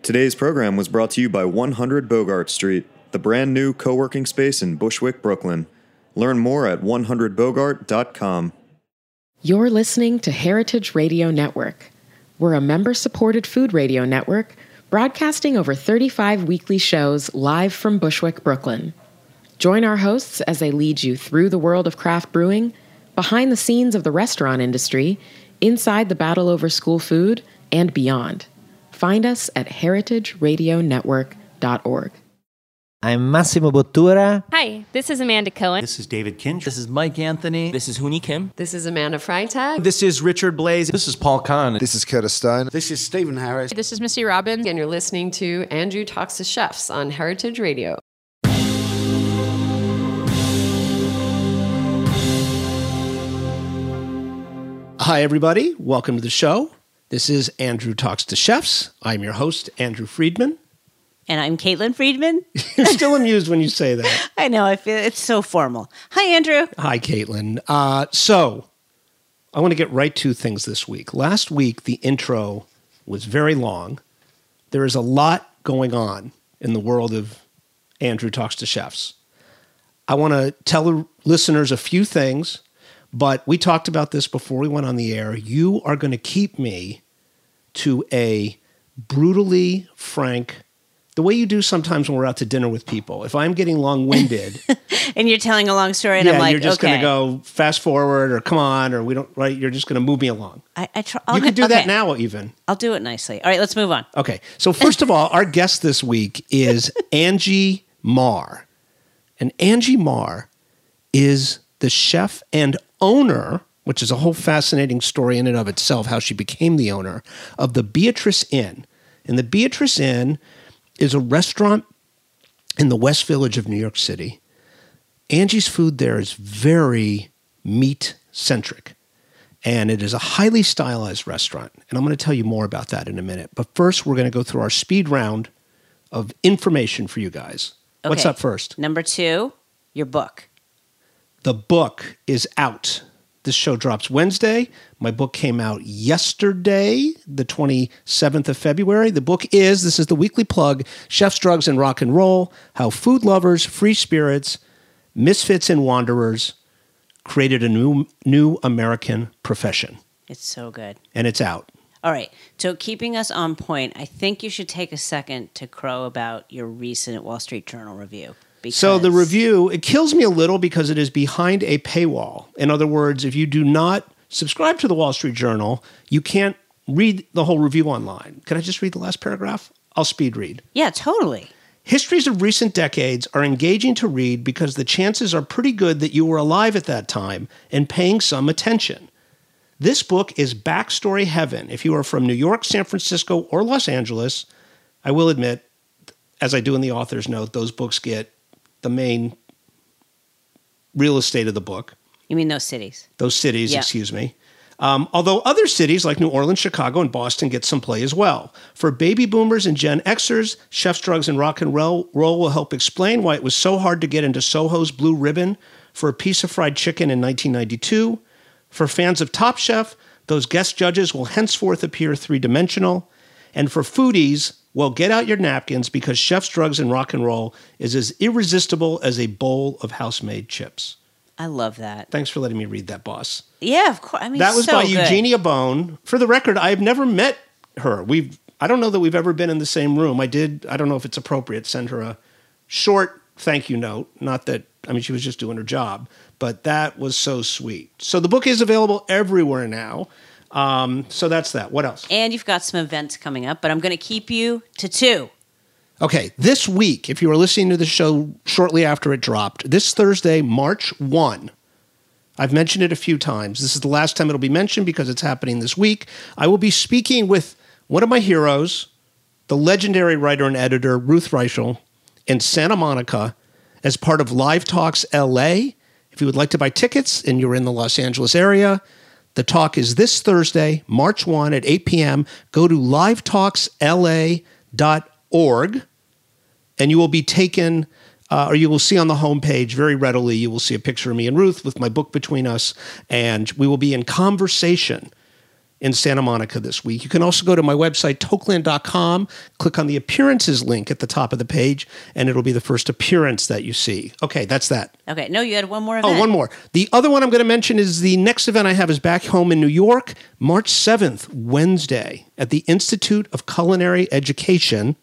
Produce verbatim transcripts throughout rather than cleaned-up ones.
Today's program was brought to you by one hundred Bogart Street, the brand new co-working space in Bushwick, Brooklyn. Learn more at one hundred bogart dot com. You're listening to Heritage Radio Network. We're a member-supported food radio network broadcasting over thirty-five weekly shows live from Bushwick, Brooklyn. Join our hosts as they lead you through the world of craft brewing, behind the scenes of the restaurant industry, inside the battle over school food, and beyond. Find us at heritage radio network dot org. I'm Massimo Bottura. Hi, this is Amanda Cohen. This is David Kinch. This is Mike Anthony. This is Hooni Kim. This is Amanda Freitag. This is Richard Blaze. This is Paul Kahn. This is Curtis Stone. This is Stephen Harris. This is Missy Robbins. And you're listening to Andrew Talks to Chefs on Heritage Radio. Hi, everybody. Welcome to the show. This is Andrew Talks to Chefs. I'm your host, Andrew Friedman. And I'm Caitlin Friedman. You're still amused when you say that. I know. I feel it's so formal. Hi, Andrew. Hi, Caitlin. Uh, so, I want to get right to things this week. Last week, the intro was very long. There is a lot going on in the world of Andrew Talks to Chefs. I want to tell the listeners a few things. But we talked about this before we went on the air. You are going to keep me to a brutally frank, the way you do sometimes when we're out to dinner with people. If I'm getting long-winded. And you're telling a long story and yeah, I'm like, you're just okay. going to go fast forward or come on or we don't, right? You're just going to move me along. I, I try, you could do okay. that now even. I'll do it nicely. All right, let's move on. Okay. So first of all, our guest this week is Angie Marr. And Angie Marr is the chef and owner, which is a whole fascinating story in and of itself, how she became the owner of the Beatrice Inn. And the Beatrice Inn is a restaurant in the West Village of New York City. Angie's food there is very meat-centric, and it is a highly stylized restaurant. And I'm going to tell you more about that in a minute. But first, we're going to go through our speed round of information for you guys. Okay. What's up first? Number two, your book. The book is out. This show drops Wednesday. My book came out yesterday, the twenty-seventh of February. The book is, this is the weekly plug, Chefs, Drugs, and Rock and Roll, How Food Lovers, Free Spirits, Misfits, and Wanderers Created a New, new American Profession. It's so good. And it's out. All right. So keeping us on point, I think you should take a second to crow about your recent Wall Street Journal review. Because so the review, it kills me a little because it is behind a paywall. In other words, if you do not subscribe to the Wall Street Journal, you can't read the whole review online. Can I just read the last paragraph? I'll speed read. Yeah, totally. Histories of recent decades are engaging to read because the chances are pretty good that you were alive at that time and paying some attention. This book is backstory heaven. If you are from New York, San Francisco, or Los Angeles, I will admit, as I do in the author's note, those books get the main real estate of the book. You mean those cities? Those cities, yeah. excuse me. Um, although other cities like New Orleans, Chicago, and Boston get some play as well. For baby boomers and Gen Xers, Chefs, Drugs, and Rock and Roll will help explain why it was so hard to get into Soho's Blue Ribbon for a piece of fried chicken in nineteen ninety-two. For fans of Top Chef, those guest judges will henceforth appear three-dimensional. And for foodies, well, get out your napkins because Chefs, Drugs, and Rock and Roll is as irresistible as a bowl of house-made chips. I love that. Thanks for letting me read that, boss. Yeah, of course. I mean, that was so by good. Eugenia Bone. For the record, I've never met her. We've I don't know that we've ever been in the same room. I did. I don't know if it's appropriate. Send her a short thank you note. Not that I mean she was just doing her job, but that was so sweet. So the book is available everywhere now. Um, so that's that. What else? And you've got some events coming up, but I'm going to keep you to two. Okay, this week, if you are listening to the show shortly after it dropped, this Thursday, March first, I've mentioned it a few times. This is the last time it'll be mentioned because it's happening this week. I will be speaking with one of my heroes, the legendary writer and editor, Ruth Reichel, in Santa Monica as part of Live Talks L A. If you would like to buy tickets and you're in the Los Angeles area, the talk is this Thursday, March first at eight p.m. Go to live talks L A dot org. And you will be taken, uh, or you will see on the homepage very readily, you will see a picture of me and Ruth with my book between us, and we will be in conversation in Santa Monica this week. You can also go to my website, tokeland dot com, click on the appearances link at the top of the page, and it'll be the first appearance that you see. Okay, that's that. Okay, no, you had one more event. Oh, one more. The other one I'm going to mention is the next event I have is back home in New York, March seventh, Wednesday, at the Institute of Culinary Education,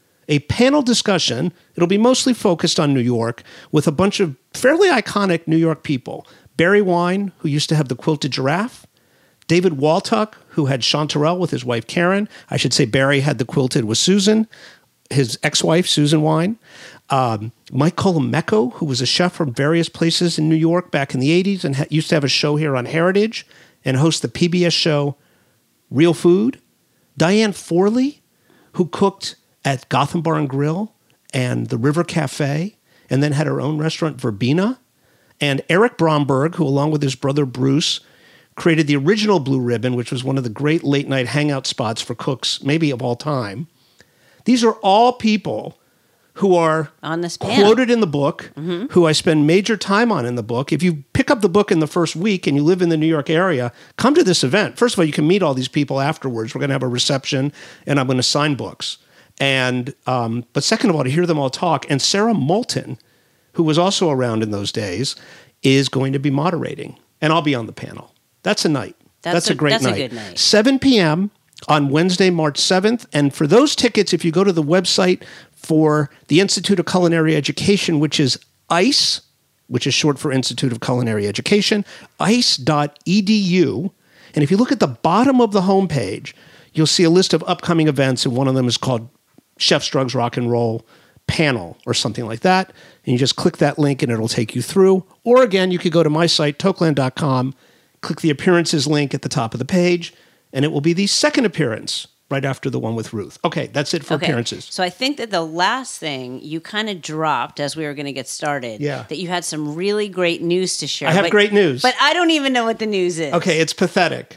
a panel discussion. It'll be mostly focused on New York with a bunch of fairly iconic New York people. Barry Wine, who used to have the Quilted Giraffe. David Waltuck, who had Chanterelle with his wife Karen. I should say Barry had the Quilted with Susan, his ex-wife, Susan Wine. Um, Mike Colomecco, who was a chef from various places in New York back in the eighties and ha- used to have a show here on Heritage and host the P B S show Real Food. Diane Forley, who cooked at Gotham Bar and Grill and the River Cafe and then had her own restaurant, Verbena. And Eric Bromberg, who along with his brother Bruce created the original Blue Ribbon, which was one of the great late-night hangout spots for cooks, maybe of all time. These are all people who are on this panel. Quoted in the book, mm-hmm. who I spend major time on in the book. If you pick up the book in the first week and you live in the New York area, come to this event. First of all, you can meet all these people afterwards. We're going to have a reception, and I'm going to sign books. And um, but second of all, to hear them all talk, and Sarah Moulton, who was also around in those days, is going to be moderating, and I'll be on the panel. That's a night. That's, that's a, a great that's night. A good night. seven p.m. on Wednesday, March seventh. And for those tickets, if you go to the website for the Institute of Culinary Education, which is I C E, which is short for Institute of Culinary Education, I C E dot E D U. And if you look at the bottom of the homepage, you'll see a list of upcoming events, and one of them is called Chefs, Drugs, Rock and Roll Panel or something like that. And you just click that link and it'll take you through. Or again, you could go to my site, tokeland dot com, click the appearances link at the top of the page, and it will be the second appearance right after the one with Ruth. Okay, that's it for okay. appearances. So I think that the last thing you kind of dropped as we were going to get started, yeah. that you had some really great news to share. I have but, great news. But I don't even know what the news is. Okay, it's pathetic.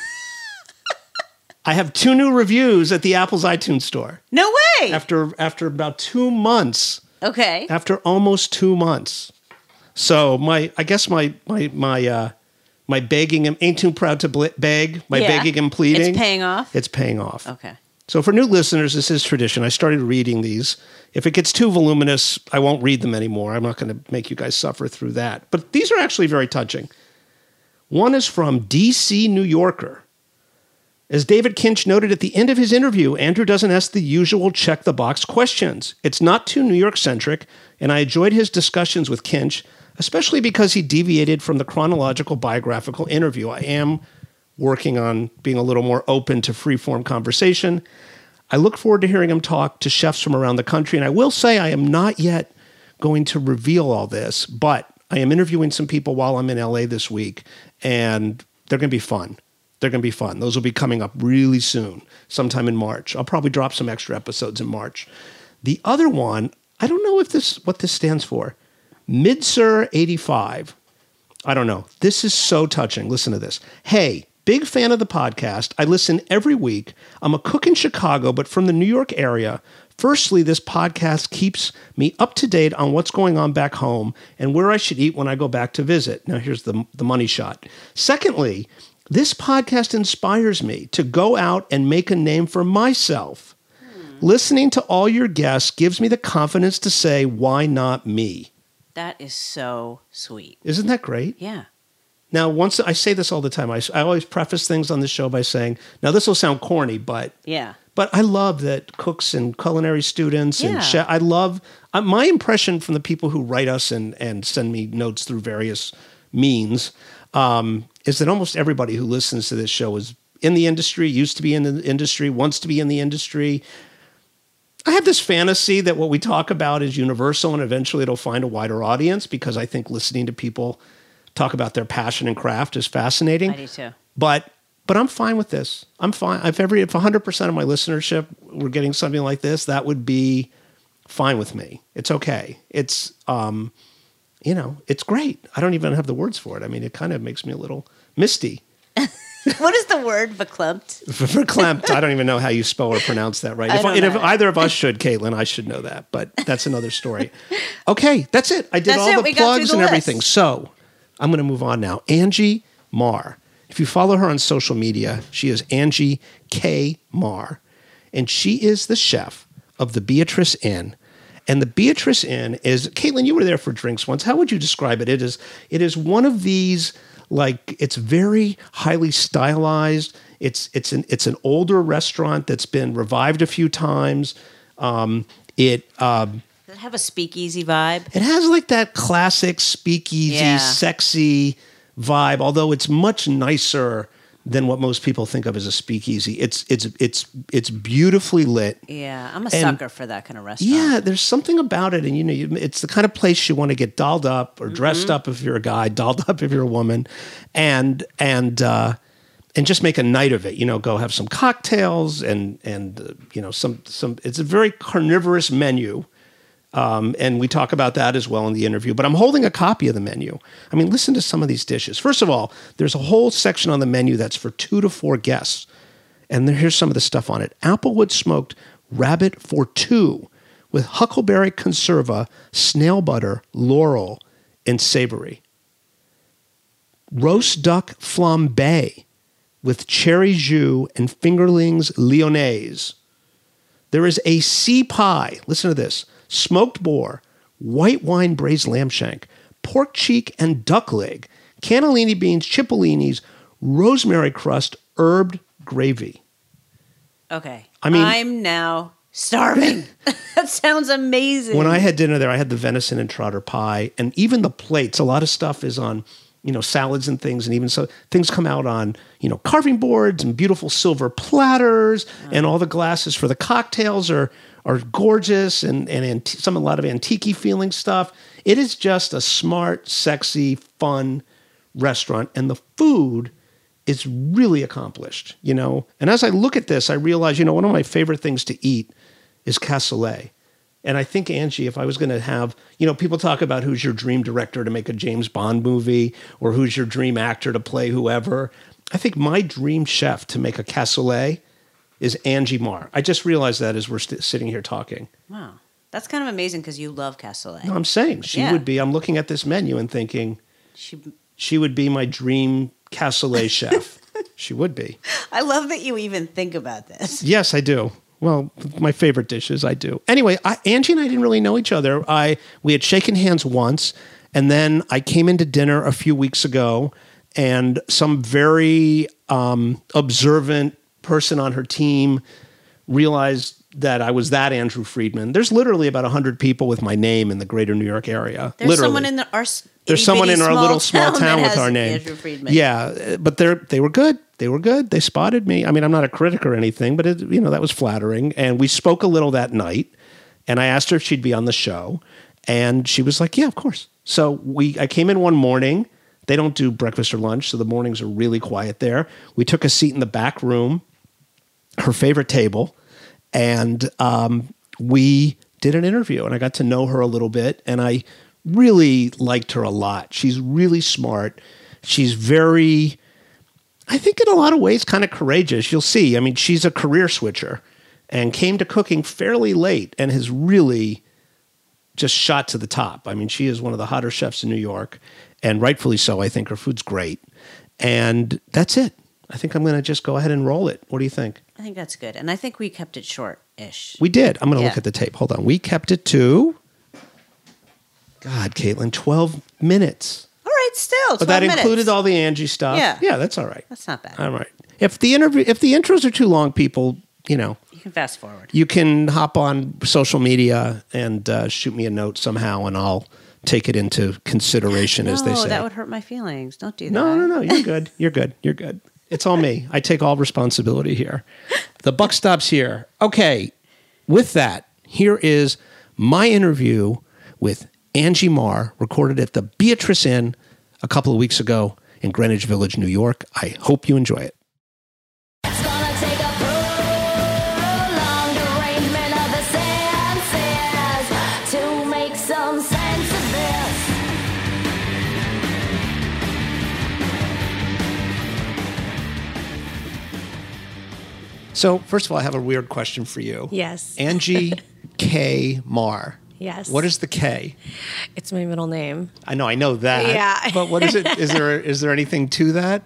I have two new reviews at the Apple's iTunes store. No way! After after about two months. Okay. After almost two months. So my, I guess my my my uh, my begging and ain't too proud to beg. My yeah. begging and pleading. It's paying off. It's paying off. Okay. So for new listeners, this is tradition. I started reading these. If it gets too voluminous, I won't read them anymore. I'm not going to make you guys suffer through that. But these are actually very touching. One is from D C New Yorker. As David Kinch noted at the end of his interview, Andrew doesn't ask the usual check-the-box questions. It's not too New York-centric, and I enjoyed his discussions with Kinch, especially because he deviated from the chronological biographical interview. I am working on being a little more open to free-form conversation. I look forward to hearing him talk to chefs from around the country, and I will say I am not yet going to reveal all this, but I am interviewing some people while I'm in L A this week, and they're going to be fun. They're going to be fun. Those will be coming up really soon, sometime in March. I'll probably drop some extra episodes in March. The other one, I don't know if this what this stands for. Midsir eighty-five. I don't know. This is so touching. Listen to this. Hey, big fan of the podcast. I listen every week. I'm a cook in Chicago, but from the New York area. Firstly, this podcast keeps me up to date on what's going on back home and where I should eat when I go back to visit. Now, here's the, the money shot. Secondly, this podcast inspires me to go out and make a name for myself. Hmm. Listening to all your guests gives me the confidence to say, why not me? That is so sweet. Isn't that great? Yeah. Now, once I say this all the time, I, I always preface things on the show by saying, now this will sound corny, but yeah. But I love that cooks and culinary students and yeah. chef, I love uh, my impression from the people who write us and, and send me notes through various means um, is that almost everybody who listens to this show is in the industry, used to be in the industry, wants to be in the industry. I have this fantasy that what we talk about is universal and eventually it'll find a wider audience because I think listening to people talk about their passion and craft is fascinating. I do too. But but I'm fine with this. I'm fine. If every if one hundred percent of my listenership were getting something like this, that would be fine with me. It's okay. It's um, you know, it's great. I don't even have the words for it. I mean, it kind of makes me a little misty. What is the word verklempt? Verklempt. I don't even know how you spell or pronounce that right. I If, don't and if know. either of us should, Caitlin, I should know that. But that's another story. Okay, that's it. I did That's all it. the We got plugs through and the everything. list. So I'm going to move on now. Angie Marr. If you follow her on social media, she is Angie K. Marr, and she is the chef of the Beatrice Inn. And the Beatrice Inn is, Caitlin, you were there for drinks once. How would you describe it? It is, it is one of these, like, it's very highly stylized. It's it's an it's an older restaurant that's been revived a few times. Um, it um, Does it have a speakeasy vibe? It has like that classic speakeasy, Yeah. sexy vibe, although it's much nicer than what most people think of as a speakeasy. It's it's it's it's beautifully lit. Yeah, I'm a And- sucker for that kind of restaurant. Yeah, there's something about it, and you know, you, it's the kind of place you want to get dolled up or dressed Mm-hmm. up if you're a guy, dolled up if you're a woman, and and uh, and just make a night of it. You know, go have some cocktails and and uh, you know some some. It's a very carnivorous menu. Um, and we talk about that as well in the interview. But I'm holding a copy of the menu. I mean, listen to some of these dishes. First of all, there's a whole section on the menu that's for two to four guests. And there, here's some of the stuff on it. Applewood smoked rabbit for two with huckleberry conserva, snail butter, laurel, and savory. Roast duck flambe with cherry jus and fingerlings lyonnaise. There is a sea pie. Listen to this. Smoked boar, white wine braised lamb shank, pork cheek and duck leg, cannellini beans, cipollinis, rosemary crust, herbed gravy. Okay. I mean- I'm now starving. That sounds amazing. When I had dinner there, I had the venison and trotter pie, and even the plates. A lot of stuff is on, you know, salads and things, and even so things come out on, you know, carving boards and beautiful silver platters, and all the glasses for the cocktails are are gorgeous, and and anti- some a lot of antique feeling stuff. It is just a smart, sexy, fun restaurant, and the food is really accomplished, you know. And as I look at this, I realize, you know, one of my favorite things to eat is cassoulet. And I think, Angie, if I was going to have, you know, people talk about who's your dream director to make a James Bond movie or who's your dream actor to play whoever. I think my dream chef to make a cassoulet is Angie Marr. I just realized that as we're st- sitting here talking. Wow. That's kind of amazing because you love cassoulet. No, I'm saying she Yeah. would be, I'm looking at this menu and thinking She, she would be my dream cassoulet chef. She would be. I love that you even think about this. Yes, I do. Well, my favorite dishes, I do. Anyway, I, Angie and I didn't really know each other. I we had shaken hands once, and then I came into dinner a few weeks ago, and some very um, observant person on her team realized that I was that Andrew Friedman. There's literally about one hundred people with my name in the greater New York area. There's literally. someone in the, our s- There's someone in itty-bitty our little small that town with has our name. Andrew Friedman. Yeah, but they're they were good. They were good. They spotted me. I mean, I'm not a critic or anything, but it, you know, that was flattering. And we spoke a little that night. And I asked her if she'd be on the show, and she was like, "Yeah, of course." So we I came in one morning. They don't do breakfast or lunch, so the mornings are really quiet there. We took a seat in the back room, her favorite table, and um, we did an interview. And I got to know her a little bit, and I really liked her a lot. She's really smart. She's very, I think in a lot of ways, kind of courageous. You'll see. I mean, she's a career switcher and came to cooking fairly late and has really just shot to the top. I mean, she is one of the hotter chefs in New York, and rightfully so. I think her food's great. And that's it. I think I'm going to just go ahead and roll it. What do you think? I think that's good. And I think we kept it short-ish. We did. I'm going to Yeah. look at the tape. Hold on. We kept it to, God, Caitlin, twelve minutes. All right, still, But that twelve minutes. included all the Angie stuff. Yeah. Yeah, that's all right. That's not bad. All right. If the interview, if the intros are too long, people, you know, You can fast forward. you can hop on social media and uh, shoot me a note somehow, and I'll take it into consideration, as they No, say. that would hurt my feelings. Don't do that. No, no, no. You're good. You're good. You're good. It's all me. I take all responsibility here. The buck stops here. Okay. With that, here is my interview with Angie Marr, recorded at the Beatrice Inn a couple of weeks ago in Greenwich Village, New York. I hope you enjoy it. It's gonna take a prolonged arrangement of the senses to make some sense of this. So, first of all, I have a weird question for you. Yes. Angie K. Marr. Yes. What is the K? It's my middle name. I know, I know that. Yeah. But what is it? Is there is there anything to that?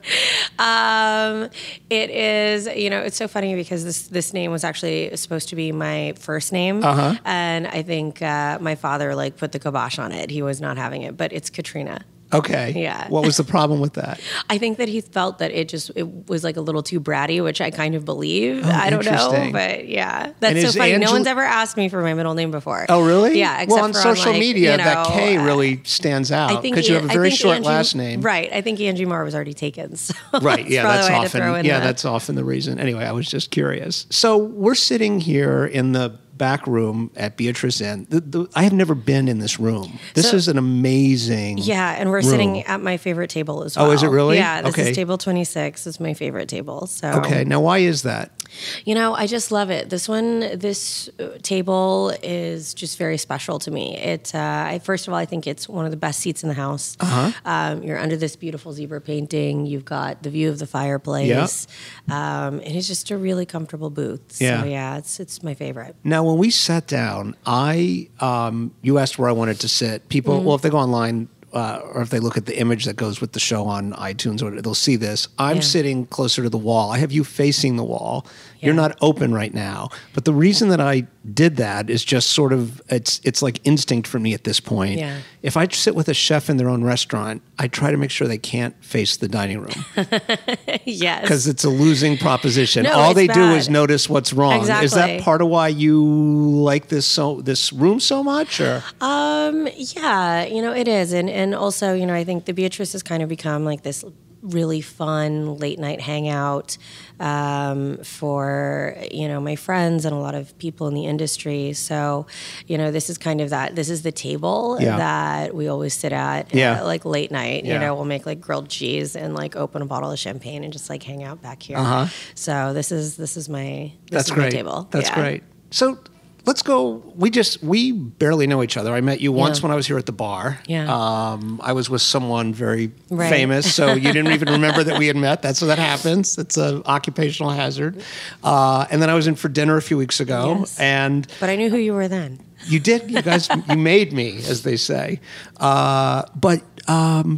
Um, it is, you know, it's so funny because this this name was actually supposed to be my first name, Uh-huh. and I think uh, my father like put the kibosh on it. He was not having it, but it's Katrina. Okay. Yeah. What was the problem with that? I think that he felt that it just it was like a little too bratty, which I kind of believe. Oh, I don't know, interesting. but yeah, And that's so is funny. Angel- No one's ever asked me for my middle name before. Oh, really? Yeah. Except Well, on for social like, media, you know, that K uh, really stands I out think because you An- have a I very think short Angie- last name. Right. I think Angie Marr was already taken. So Right. Yeah, probably that's why I had to throw often. in Yeah, the- that's often the reason. Anyway, I was just curious. So we're sitting here in the back room at Beatrice Inn. The, the, I have never been in this room. This So- is an amazing. Yeah, and we're room. sitting at my favorite table as well. Oh, is it really? Yeah, this Okay. is table twenty-six. It's my favorite table. So Okay. Now, why is that? You know, I just love it. This one, this uh, table is just very special to me. It, uh, I, first of all, I think it's one of the best seats in the house. Uh-huh. Um, you're under this beautiful zebra painting. You've got the view of the fireplace. Um, and it's just a really comfortable booth. So Yeah. yeah, it's it's my favorite. Now, when we sat down, I um, you asked where I wanted to sit. People, Mm-hmm. well, if they go online uh, or if they look at the image that goes with the show on iTunes, or they'll see this. I'm Yeah. sitting closer to the wall. I have you facing the wall. You're Yeah. not open right now. But the reason that I did that is just sort of it's it's like instinct for me at this point. Yeah. If I sit with a chef in their own restaurant, I try to make sure they can't face the dining room Yes. because it's a losing proposition. No, All it's they do bad. is notice what's wrong. Is that Exactly. part of why you like this so this room so much? Or Um, yeah, you know, it is. And and also, you know, I think the Beatrice has kind of become like this really fun late night hangout um, for, you know, my friends and a lot of people in the industry. So, you know, this is kind of that, this is the table Yeah. that we always sit at, Yeah. uh, like late night, Yeah. you know, we'll make like grilled cheese and like open a bottle of champagne and just like hang out back here. Uh-huh. So this is, this is my, this that's is great. my table. That's Yeah. great. So let's go. We just we barely know each other. I met you once Yeah. when I was here at the bar. Yeah. Um, I was with someone very Right. famous, so you didn't even remember that we had met. That's so that happens. It's an occupational hazard. Uh, and then I was in for dinner a few weeks ago, Yes. and But I knew who you were then. you did. You guys, you made me, as they say. Uh, but um,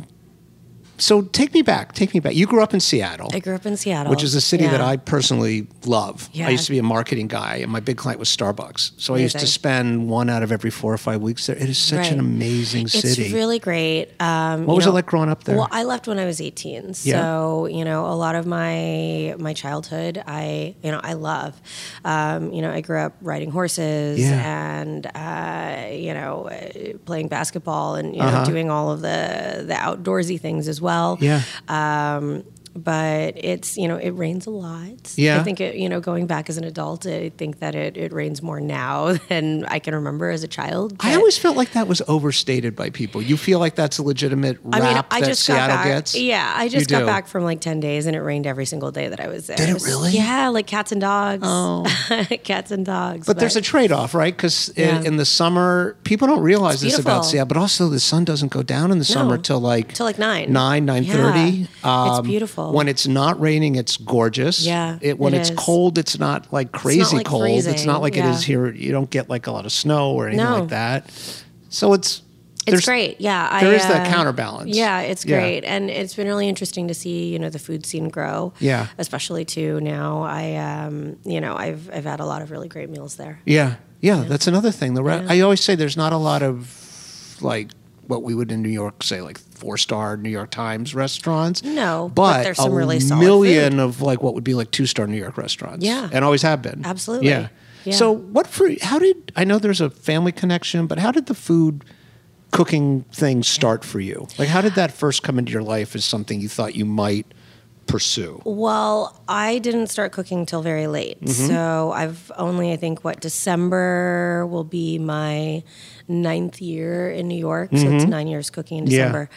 so take me back. Take me back. You grew up in Seattle. I grew up in Seattle. Which is a city that Yeah. I personally love. Yeah. I used to be a marketing guy, and my big client was Starbucks. So I used to Amazing. spend one out of every four or five weeks there. It is such an Right. amazing city. It's really great. Um, What you was know, it like growing up there? Well, I left when I was eighteen, so Yeah. you know, a lot of my my childhood, I you know, I love. Um, you know, I grew up riding horses Yeah. and uh, you know, uh, playing basketball and you know, Uh-huh. doing all of the the outdoorsy things as well. Yeah. Um, but it's, you know, it rains a lot. Yeah. I think, it, you know, going back as an adult, I think that it, it rains more now than I can remember as a child. I but- always felt like that was overstated by people. You feel like that's a legitimate rap I mean, I that just Seattle got back. gets? Yeah, I You just got do? back from like ten days, and it rained every single day that I was there. Did it was- really? Yeah, like cats and dogs. Oh. Cats and dogs. But there's a trade-off, right? Because Yeah. in, in the summer, people don't realize It's this about beautiful. Seattle, but also the sun doesn't go down in the summer till like till like nine. nine, nine thirty. Yeah. It's beautiful. When it's not raining, it's gorgeous. Yeah, It, when it it's is. cold, it's not like crazy like cold. It's freezing, not like it yeah. is here. You don't get like a lot of snow or anything No. like that. So it's It's there's- great. Yeah, There I, is that uh, counterbalance. Yeah, it's Yeah. great, and it's been really interesting to see you know the food scene grow. Yeah. especially too now. I um you know I've I've had a lot of really great meals there. Yeah, yeah, that's another thing. The re- Yeah. I always say there's not a lot of like what we would in New York say like four star New York Times restaurants. No, but, but there's some a really solid million food. of like what would be like two star New York restaurants. Yeah. and always have been. Absolutely. Yeah. Yeah. So what for? How did I know there's a family connection? But how did the food cooking thing start for you? Like how did that first come into your life as something you thought you might pursue? Well, I didn't start cooking till very late. Mm-hmm. So I've only, I think, what, December will be my ninth year in New York. So it's nine years cooking in Mm-hmm. Yeah. December.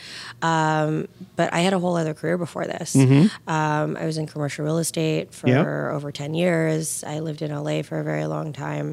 Um, but I had a whole other career before this. Um, I was in commercial real estate for Yep. over ten years. I lived in L A for a very long time.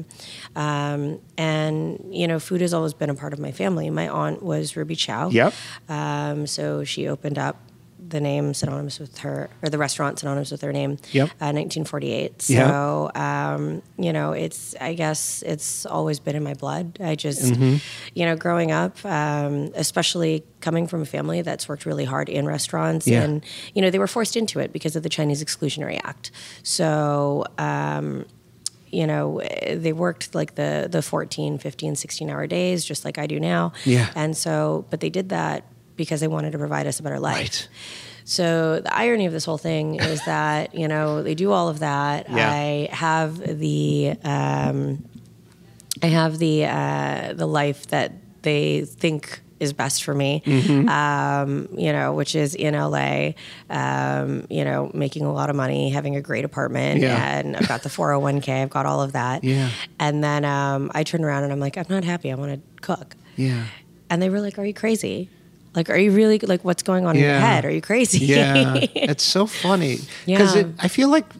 Um, and, you know, food has always been a part of my family. My aunt was Ruby Chow. Yep. Um, so she opened up the name synonymous with her, or the restaurant synonymous with her name. Yep. Uh, nineteen forty-eight. So, um, you know, it's, I guess it's always been in my blood. I just, Mm-hmm. you know, growing up, um, especially coming from a family that's worked really hard in restaurants, Yeah. and, you know, they were forced into it because of the Chinese Exclusionary Act. So, um, you know, they worked like the, the fourteen, fifteen, sixteen hour days, just like I do now. Yeah. And so, but they did that because they wanted to provide us a better life. Right. So the irony of this whole thing is that, you know, they do all of that. Yeah. I have the, um, I have the, uh, the life that they think is best for me, Mm-hmm. um, you know, which is in L A, um, you know, making a lot of money, having a great apartment, Yeah. and I've got the four oh one k, I've got all of that. Yeah. And then um, I turn around and I'm like, I'm not happy, I want to cook. Yeah. And they were like, are you crazy? Like, are you really, like, what's going on in your Yeah. head? Are you crazy? Yeah. It's so funny. Because Yeah. I feel like,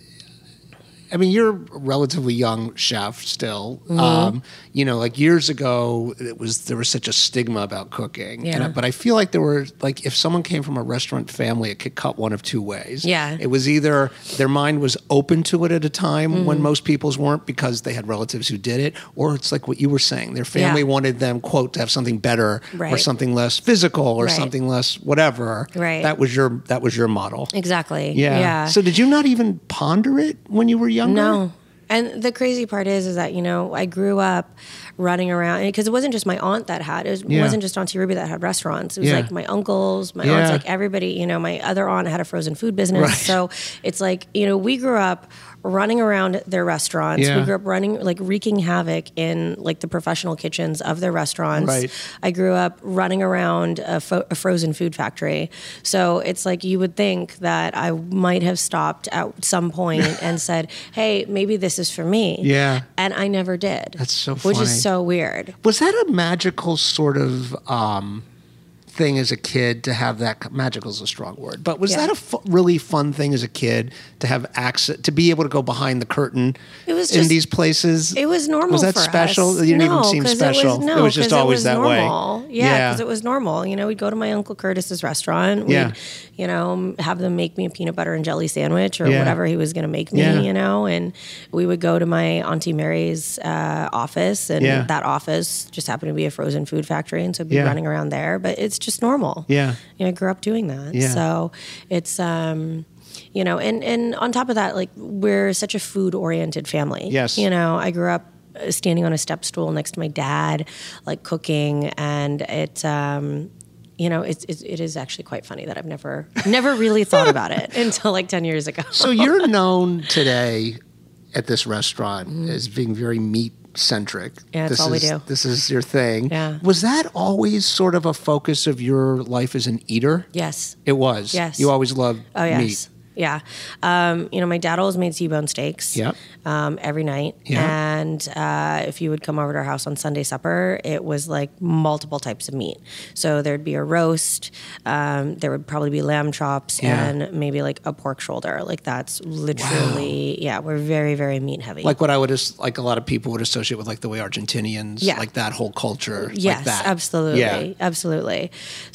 I mean, you're a relatively young chef still. Mm-hmm. Um, you know, like years ago, it was there was such a stigma about cooking. Yeah. And I, but I feel like there were like if someone came from a restaurant family, it could cut one of two ways. Yeah. it was either their mind was open to it at a time Mm-hmm. when most people's weren't because they had relatives who did it, or it's like what you were saying, their family Yeah. wanted them quote to have something better or Right. something less physical or Right. something less whatever. Right. That was your that was your model. Exactly. Yeah. Yeah. So did you not even ponder it when you were younger? No. And the crazy part is, is that, you know, I grew up running around because it wasn't just my aunt that had, it was, Yeah. wasn't just Auntie Ruby that had restaurants. It was Yeah. like my uncles, my Yeah. aunts, like everybody, you know, my other aunt had a frozen food business. Right. So it's like, you know, we grew up running around their restaurants. Yeah. We grew up running, like wreaking havoc in like the professional kitchens of their restaurants. Right. I grew up running around a, fo- a frozen food factory. So it's like you would think that I might have stopped at some point and said, hey, maybe this is for me. Yeah. And I never did. That's so Which funny. is so weird. Was that a magical sort of um, thing as a kid to have that? Magical is a strong word, but was Yeah. that a fu- really fun thing as a kid to have access to be able to go behind the curtain It was in just- these places? It was normal. Was that for special? us. You didn't no, even seem 'cause special. It was, no, it was just 'cause always it was that normal. way. Yeah, because it was normal. You know, we'd go to my Uncle Curtis's restaurant. We'd, Yeah. you know, have them make me a peanut butter and jelly sandwich or Yeah. whatever he was going to make me. Yeah. You know, and we would go to my Auntie Mary's uh, office, and Yeah. that office just happened to be a frozen food factory, and so I'd be Yeah. running around there. But it's just normal. Yeah. You know, I grew up doing that. Yeah. So it's. um You know, and, and on top of that, like we're such a food oriented family. Yes. You know, I grew up uh, standing on a step stool next to my dad, like cooking, and it, um, you know, it's, it's it is actually quite funny that I've never never really thought about it until like ten years ago. So you're known today at this restaurant as being very meat centric. Mm-hmm. Yeah, that's this all we is, do. This is your thing. Yeah. Was that always sort of a focus of your life as an eater? Yes. It was. Yes. You always loved Oh yes. meat. Yeah. Um, you know, my dad always made T-bone steaks. Yep. Um, every night. Yeah. And uh, if you would come over to our house on Sunday supper, it was like multiple types of meat. So there'd be a roast. Um, there would probably be lamb chops Yeah. and maybe like a pork shoulder. Like that's literally, yeah, we're very, very meat heavy. Like what I would, as- like a lot of people would associate with like the way Argentinians, Yeah. like that whole culture. Yes, like that. absolutely. Yeah. Absolutely.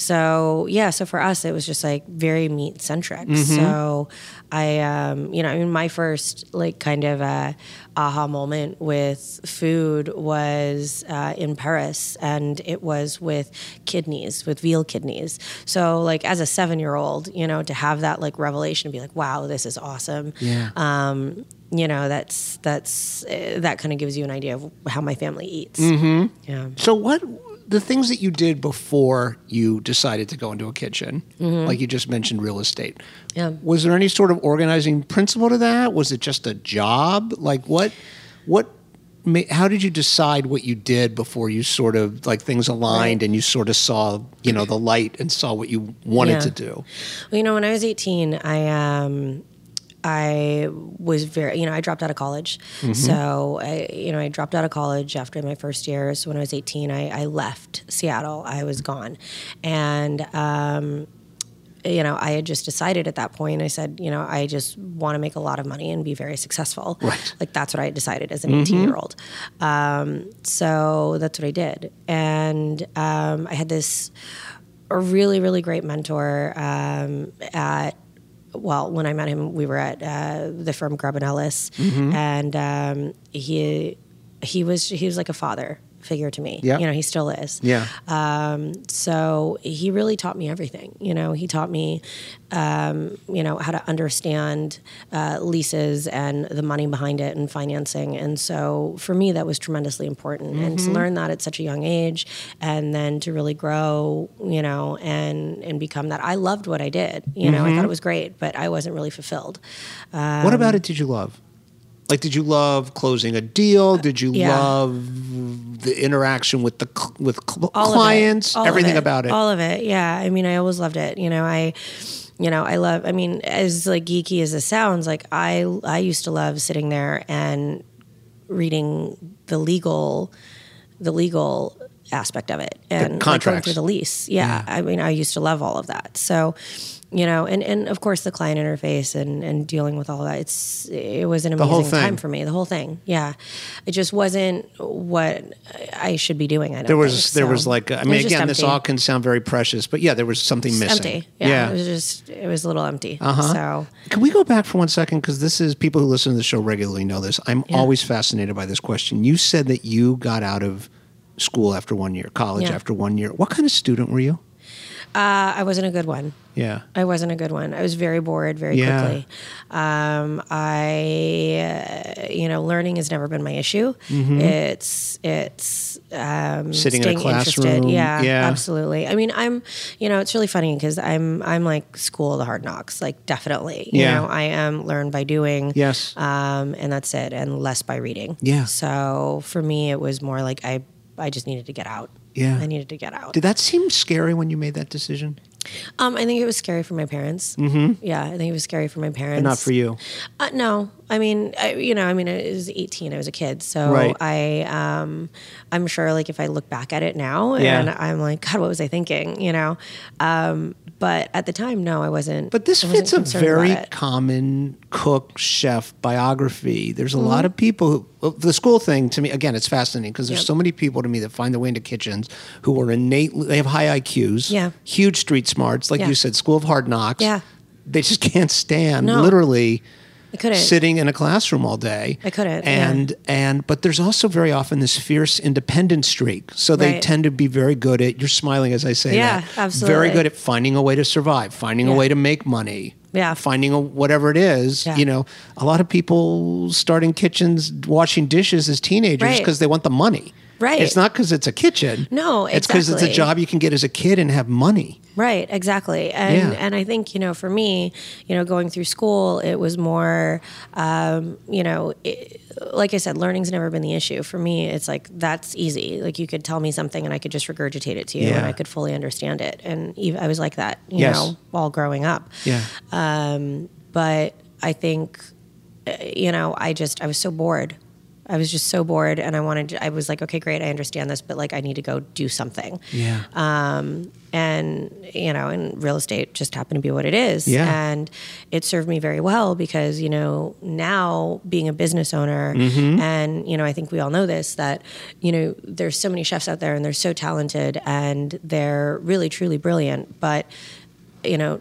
So, yeah, so for us, it was just like very meat centric. Mm-hmm. So, I, um, you know, I mean, my first like kind of uh, aha moment with food was uh, in Paris, and it was with kidneys, with veal kidneys. So, like, as a seven year old, you know, to have that like revelation and be like, wow, this is awesome. Yeah. Um, you know, that's, that's, uh, that kind of gives you an idea of how my family eats. Mm-hmm. Yeah. So what, the things that you did before you decided to go into a kitchen, like you just mentioned real estate. Mm-hmm. Yeah. Was there any sort of organizing principle to that? Was it just a job? Like what, what, ma- how did you decide what you did before you sort of like things aligned Right. and you sort of saw, you know, the light and saw what you wanted Yeah. to do? Well, you know, when I was eighteen, I um, I was very, you know, I dropped out of college. Mm-hmm. So, I, you know, I dropped out of college after my first year. So when I was eighteen, I, I left Seattle. I was gone, and um, you know, I had just decided at that point. I said, you know, I just want to make a lot of money and be very successful. Right. Like that's what I had decided as an eighteen-year-old. Um, so that's what I did, and um, I had this a really, really great mentor um, at, well, when I met him, we were at uh, the firm Grubb and Ellis, Mm-hmm. and um, he he was he was like a father figure to me. Yeah. You know, he still is. Yeah. Um, so he really taught me everything. You know, he taught me, um, you know, how to understand uh, leases and the money behind it and financing. And so for me, that was tremendously important. And to learn that at such a young age, and then to really grow, you know, and and become that. I loved what I did. You know, I thought it was great, but I wasn't really fulfilled. Um, What about it did you love? Like, did you love closing a deal? Did you Yeah. love the interaction with the cl- with cl- all of clients? it, all of everything it, about it. all of it. Yeah, I mean, I always loved it. You know, I, you know, I love. I mean, as like geeky as this sounds, like I, I used to love sitting there and reading the legal, the legal aspect of it, and like, going contracts. through the lease. Yeah, I mean, I used to love all of that. So, you know, and, and of course the client interface and, and dealing with all that. It's it was an The whole amazing thing. time for me. The whole thing. Yeah, it just wasn't what I should be doing. I don't There was think, there so. was like I It mean was just again this empty. all can sound very precious, but yeah, there was something It's missing. empty. Yeah, it was just it was a little empty. Uh-huh. So Can we go back for one second? Because this is people who listen to the show regularly know this. I'm Yeah. always fascinated by this question. You said that you got out of school after one year, college Yeah. after one year. What kind of student were you? uh, I wasn't a good one. Yeah. I wasn't a good one. I was very bored very Yeah. quickly. Um, I, uh, you know, learning has never been my issue. It's it's um, Mm-hmm. Sitting in a staying interested. classroom. Yeah, Yeah. absolutely. I mean, I'm, you know, it's really funny because I'm I'm like school of the hard knocks, like definitely. You Yeah. know, I am learn by doing. Yes. Um, and that's it, and less by reading. Yeah. So for me, it was more like I I just needed to get out. Yeah. I needed to get out. Did that seem scary when you made that decision? Um, I think it was scary for my parents. Mm-hmm. Yeah, I think it was scary for my parents. But not for you. Uh, no, I mean, I, you know, I mean, I was eighteen. I was a kid, so Right. I, um, I'm sure, like, if I look back at it now, Yeah. and I'm like, God, what was I thinking? You know, um, but at the time, no, I wasn't. But this I wasn't fits a concerned very about it. common cook chef biography. There's a Mm-hmm. lot of people who, well, the school thing to me, again, it's fascinating because there's Yep. so many people to me that find their way into kitchens who are innately, they have high I Qs, Yeah. huge street smarts, like Yeah. you said, school of hard knocks. Yeah. They just can't stand No. literally I couldn't. sitting in a classroom all day. I couldn't, And yeah. and but there's also very often this fierce independent streak. So they Right. tend to be very good at, you're smiling as I say Yeah, that. absolutely. Very good at finding a way to survive, finding a Yeah. way to make money. Yeah. Finding a, whatever it is. Yeah. You know, a lot of people start in kitchens washing dishes as teenagers Right. because they want the money. Right. It's not because it's a kitchen. No, It's because it's a exactly. job you can get as a kid and have money. Right, exactly. And Yeah. and I think, you know, for me, you know, going through school, it was more, um, you know, it, like I said, learning's never been the issue. For me, it's like, that's easy. Like, you could tell me something and I could just regurgitate it to you Yeah. and I could fully understand it. And even, I was like that, you Yes. know, while growing up. Yeah. Um, but I think, uh, you know, I just, I was so bored. I was just so bored and I wanted to, I was like, okay, great, I understand this, but like, I need to go do something. Yeah. Um, and, you know, and real estate just happened to be what it is. Yeah. And it served me very well because, you know, now being a business owner, Mm-hmm. and, you know, I think we all know this, that, you know, there's so many chefs out there and they're so talented and they're really, truly brilliant. But, you know,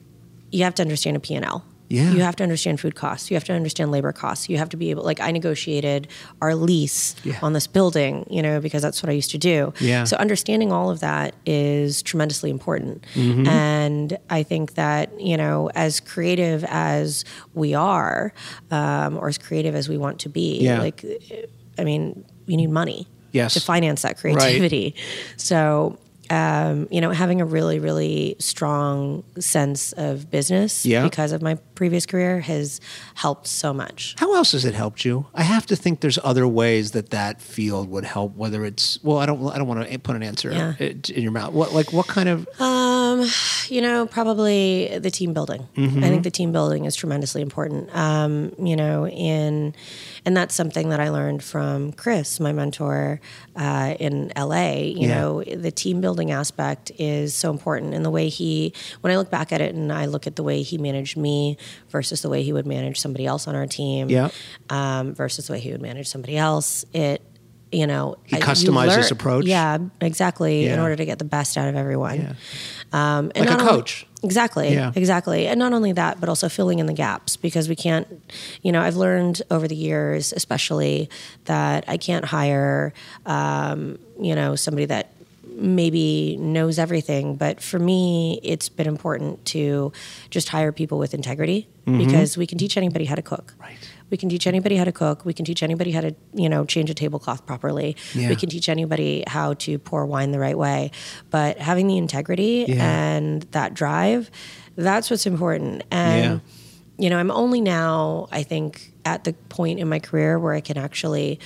you have to understand a P and L. Yeah. You have to understand food costs. You have to understand labor costs. You have to be able, like, I negotiated our lease Yeah. on this building, you know, because that's what I used to do. Yeah. So understanding all of that is tremendously important. Mm-hmm. And I think that, you know, as creative as we are, um, or as creative as we want to be, Yeah. like, I mean, you need money Yes. to finance that creativity. So, um, you know, having a really, really strong sense of business Yeah. because of my previous career has helped so much. How else has it helped you? I have to think there's other ways that that field would help. Whether it's well, I don't, I don't want to put an answer Yeah. in your mouth. What, like, what kind of? Um, you know, probably the team building. Mm-hmm. I think the team building is tremendously important. Um, you know, in and that's something that I learned from Chris, my mentor uh, in L A. You Yeah. know, the team building aspect is so important, and the way he, when I look back at it, and I look at the way he managed me versus the way he would manage somebody else on our team, Yeah. um, versus the way he would manage somebody else, it you know, He I- you customized his learn- approach? Yeah, exactly. In Yeah. order to get the best out of everyone. Yeah. Um, and Like a not only- coach. Exactly. Yeah. Exactly. And not only that, but also filling in the gaps, because we can't, you know, I've learned over the years, especially, that I can't hire, um, you know, somebody that maybe knows everything. But for me, it's been important to just hire people with integrity, because we can teach anybody how to cook. Mm-hmm. Right. We can teach anybody how to cook. We can teach anybody how to, you know, change a tablecloth properly. Yeah. We can teach anybody how to pour wine the right way. But having the integrity Yeah. and that drive, that's what's important. And, Yeah. you know, I'm only now, I think, at the point in my career where I can actually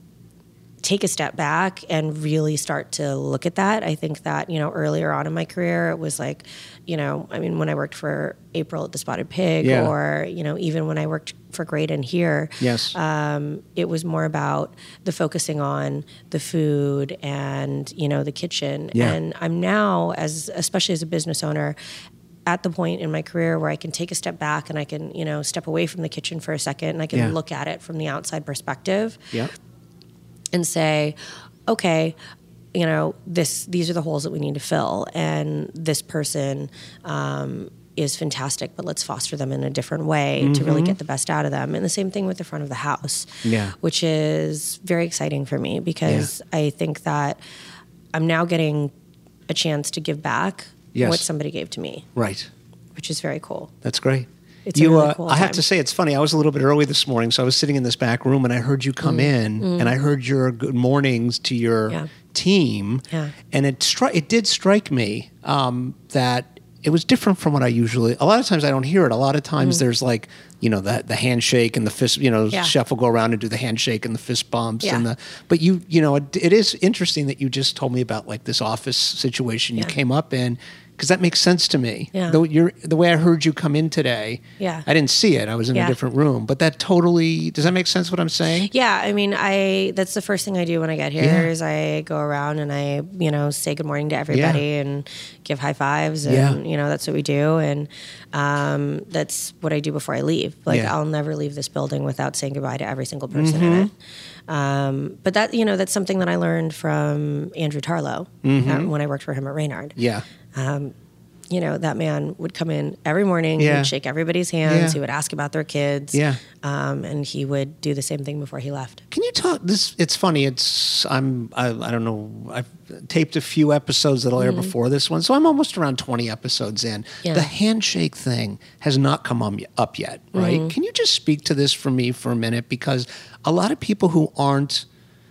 take a step back and really start to look at that. I think that, you know, earlier on in my career, it was like, you know, I mean, when I worked for April at the Spotted Pig, Yeah. or, you know, even when I worked for Graydon here, Yes. um, it was more about the focusing on the food and, you know, the kitchen. Yeah. And I'm now, as especially as a business owner, at the point in my career where I can take a step back and I can, you know, step away from the kitchen for a second and I can Yeah. look at it from the outside perspective Yeah. and say, okay, you know, this these are the holes that we need to fill, and this person um, is fantastic, but let's foster them in a different way to really get the best out of them. And the same thing with the front of the house, Yeah. which is very exciting for me, because I think that I'm now getting a chance to give back Yes. what somebody gave to me, Right. which is very cool. That's great. It's a you, really uh, cool I have time. to say, it's funny. I was a little bit early this morning, so I was sitting in this back room, and I heard you come in, and I heard your good mornings to your Mm. Yeah. team, Yeah. and it stri- it did strike me um, that it was different from what I usually. A lot of times I don't hear it. A lot of times there's like, you know, the the handshake and the fist. You know, Mm. Yeah. chef will go around and do the handshake and the fist bumps Yeah. and the. But you, you know, it, it is interesting that you just told me about like this office situation you Yeah. came up in. Because that makes sense to me. Yeah. The, you're, the way I heard you come in today, Yeah. I didn't see it. I was in a Yeah. different room. But that totally, does that make sense what I'm saying? Yeah, I mean, I that's the first thing I do when I get here Yeah. is I go around and I, you know, say good morning to everybody and give high fives, and Yeah. you know, that's what we do, and um, that's what I do before I leave. Like, Yeah. I'll never leave this building without saying goodbye to every single person in Mm-hmm. it. Um, but that, you know, that's something that I learned from Andrew Tarlow uh, when I worked for him at Reynard. Mm-hmm. Yeah. You know, that man would come in every morning, Yeah. he would shake everybody's hands, Yeah. he would ask about their kids, Yeah. um, and he would do the same thing before he left. Can you talk this? It's funny. It's I'm I, I don't know. I've taped a few episodes that'll air before this one, so I'm almost around twenty episodes in. Mm-hmm. Yeah. The handshake thing has not come um, up yet, right? Mm-hmm. Can you just speak to this for me for a minute? Because a lot of people who aren't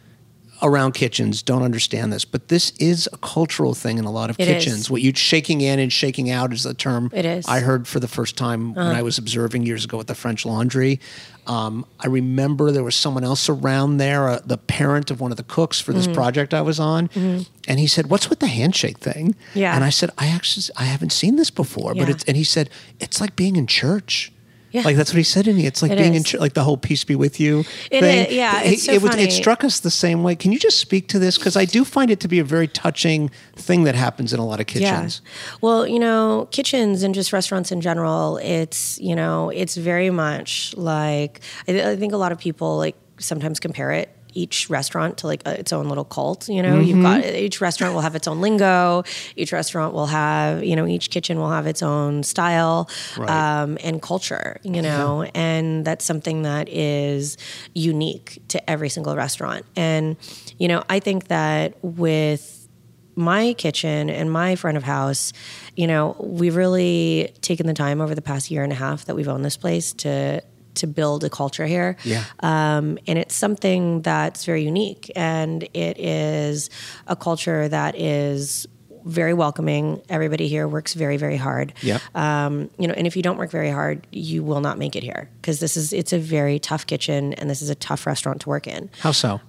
around kitchens don't understand this, but this is a cultural thing in a lot of It kitchens. is. What you shaking in and shaking out is the term It is. I heard for the first time Uh-huh. when I was observing years ago at the French Laundry. Um, I remember there was someone else around there, uh, the parent of one of the cooks for this Mm-hmm. project I was on, and he said, "What's with the handshake thing?" Yeah. and I said, "I actually I haven't seen this before," but Yeah. it's and he said, "It's like being in church." Yeah. Like that's what he said to me. It's like It being in is. church, like the whole "peace be with you" It thing. is, yeah, It- it's so it, was- funny. it struck us the same way. Can you just speak to this? Because I do find it to be a very touching thing that happens in a lot of kitchens. Yeah. Well, you know, kitchens and just restaurants in general, it's, you know, it's very much like, I, I think a lot of people like sometimes compare it, each restaurant to like a, its own little cult, you know, you've got, each restaurant will have its own lingo, each restaurant will have, you know, each kitchen will have its own style Right. um, and culture, you know, and that's something that is unique to every single restaurant. And, you know, I think that with my kitchen and my front of house, you know, we've really taken the time over the past year and a half that we've owned this place to to build a culture here. Yeah. Um, and it's something that's very unique, and it is a culture that is very welcoming. Everybody here works very, very hard. Yep. Um, you know, and if you don't work very hard, you will not make it here, because this is it's a very tough kitchen and this is a tough restaurant to work in, How so?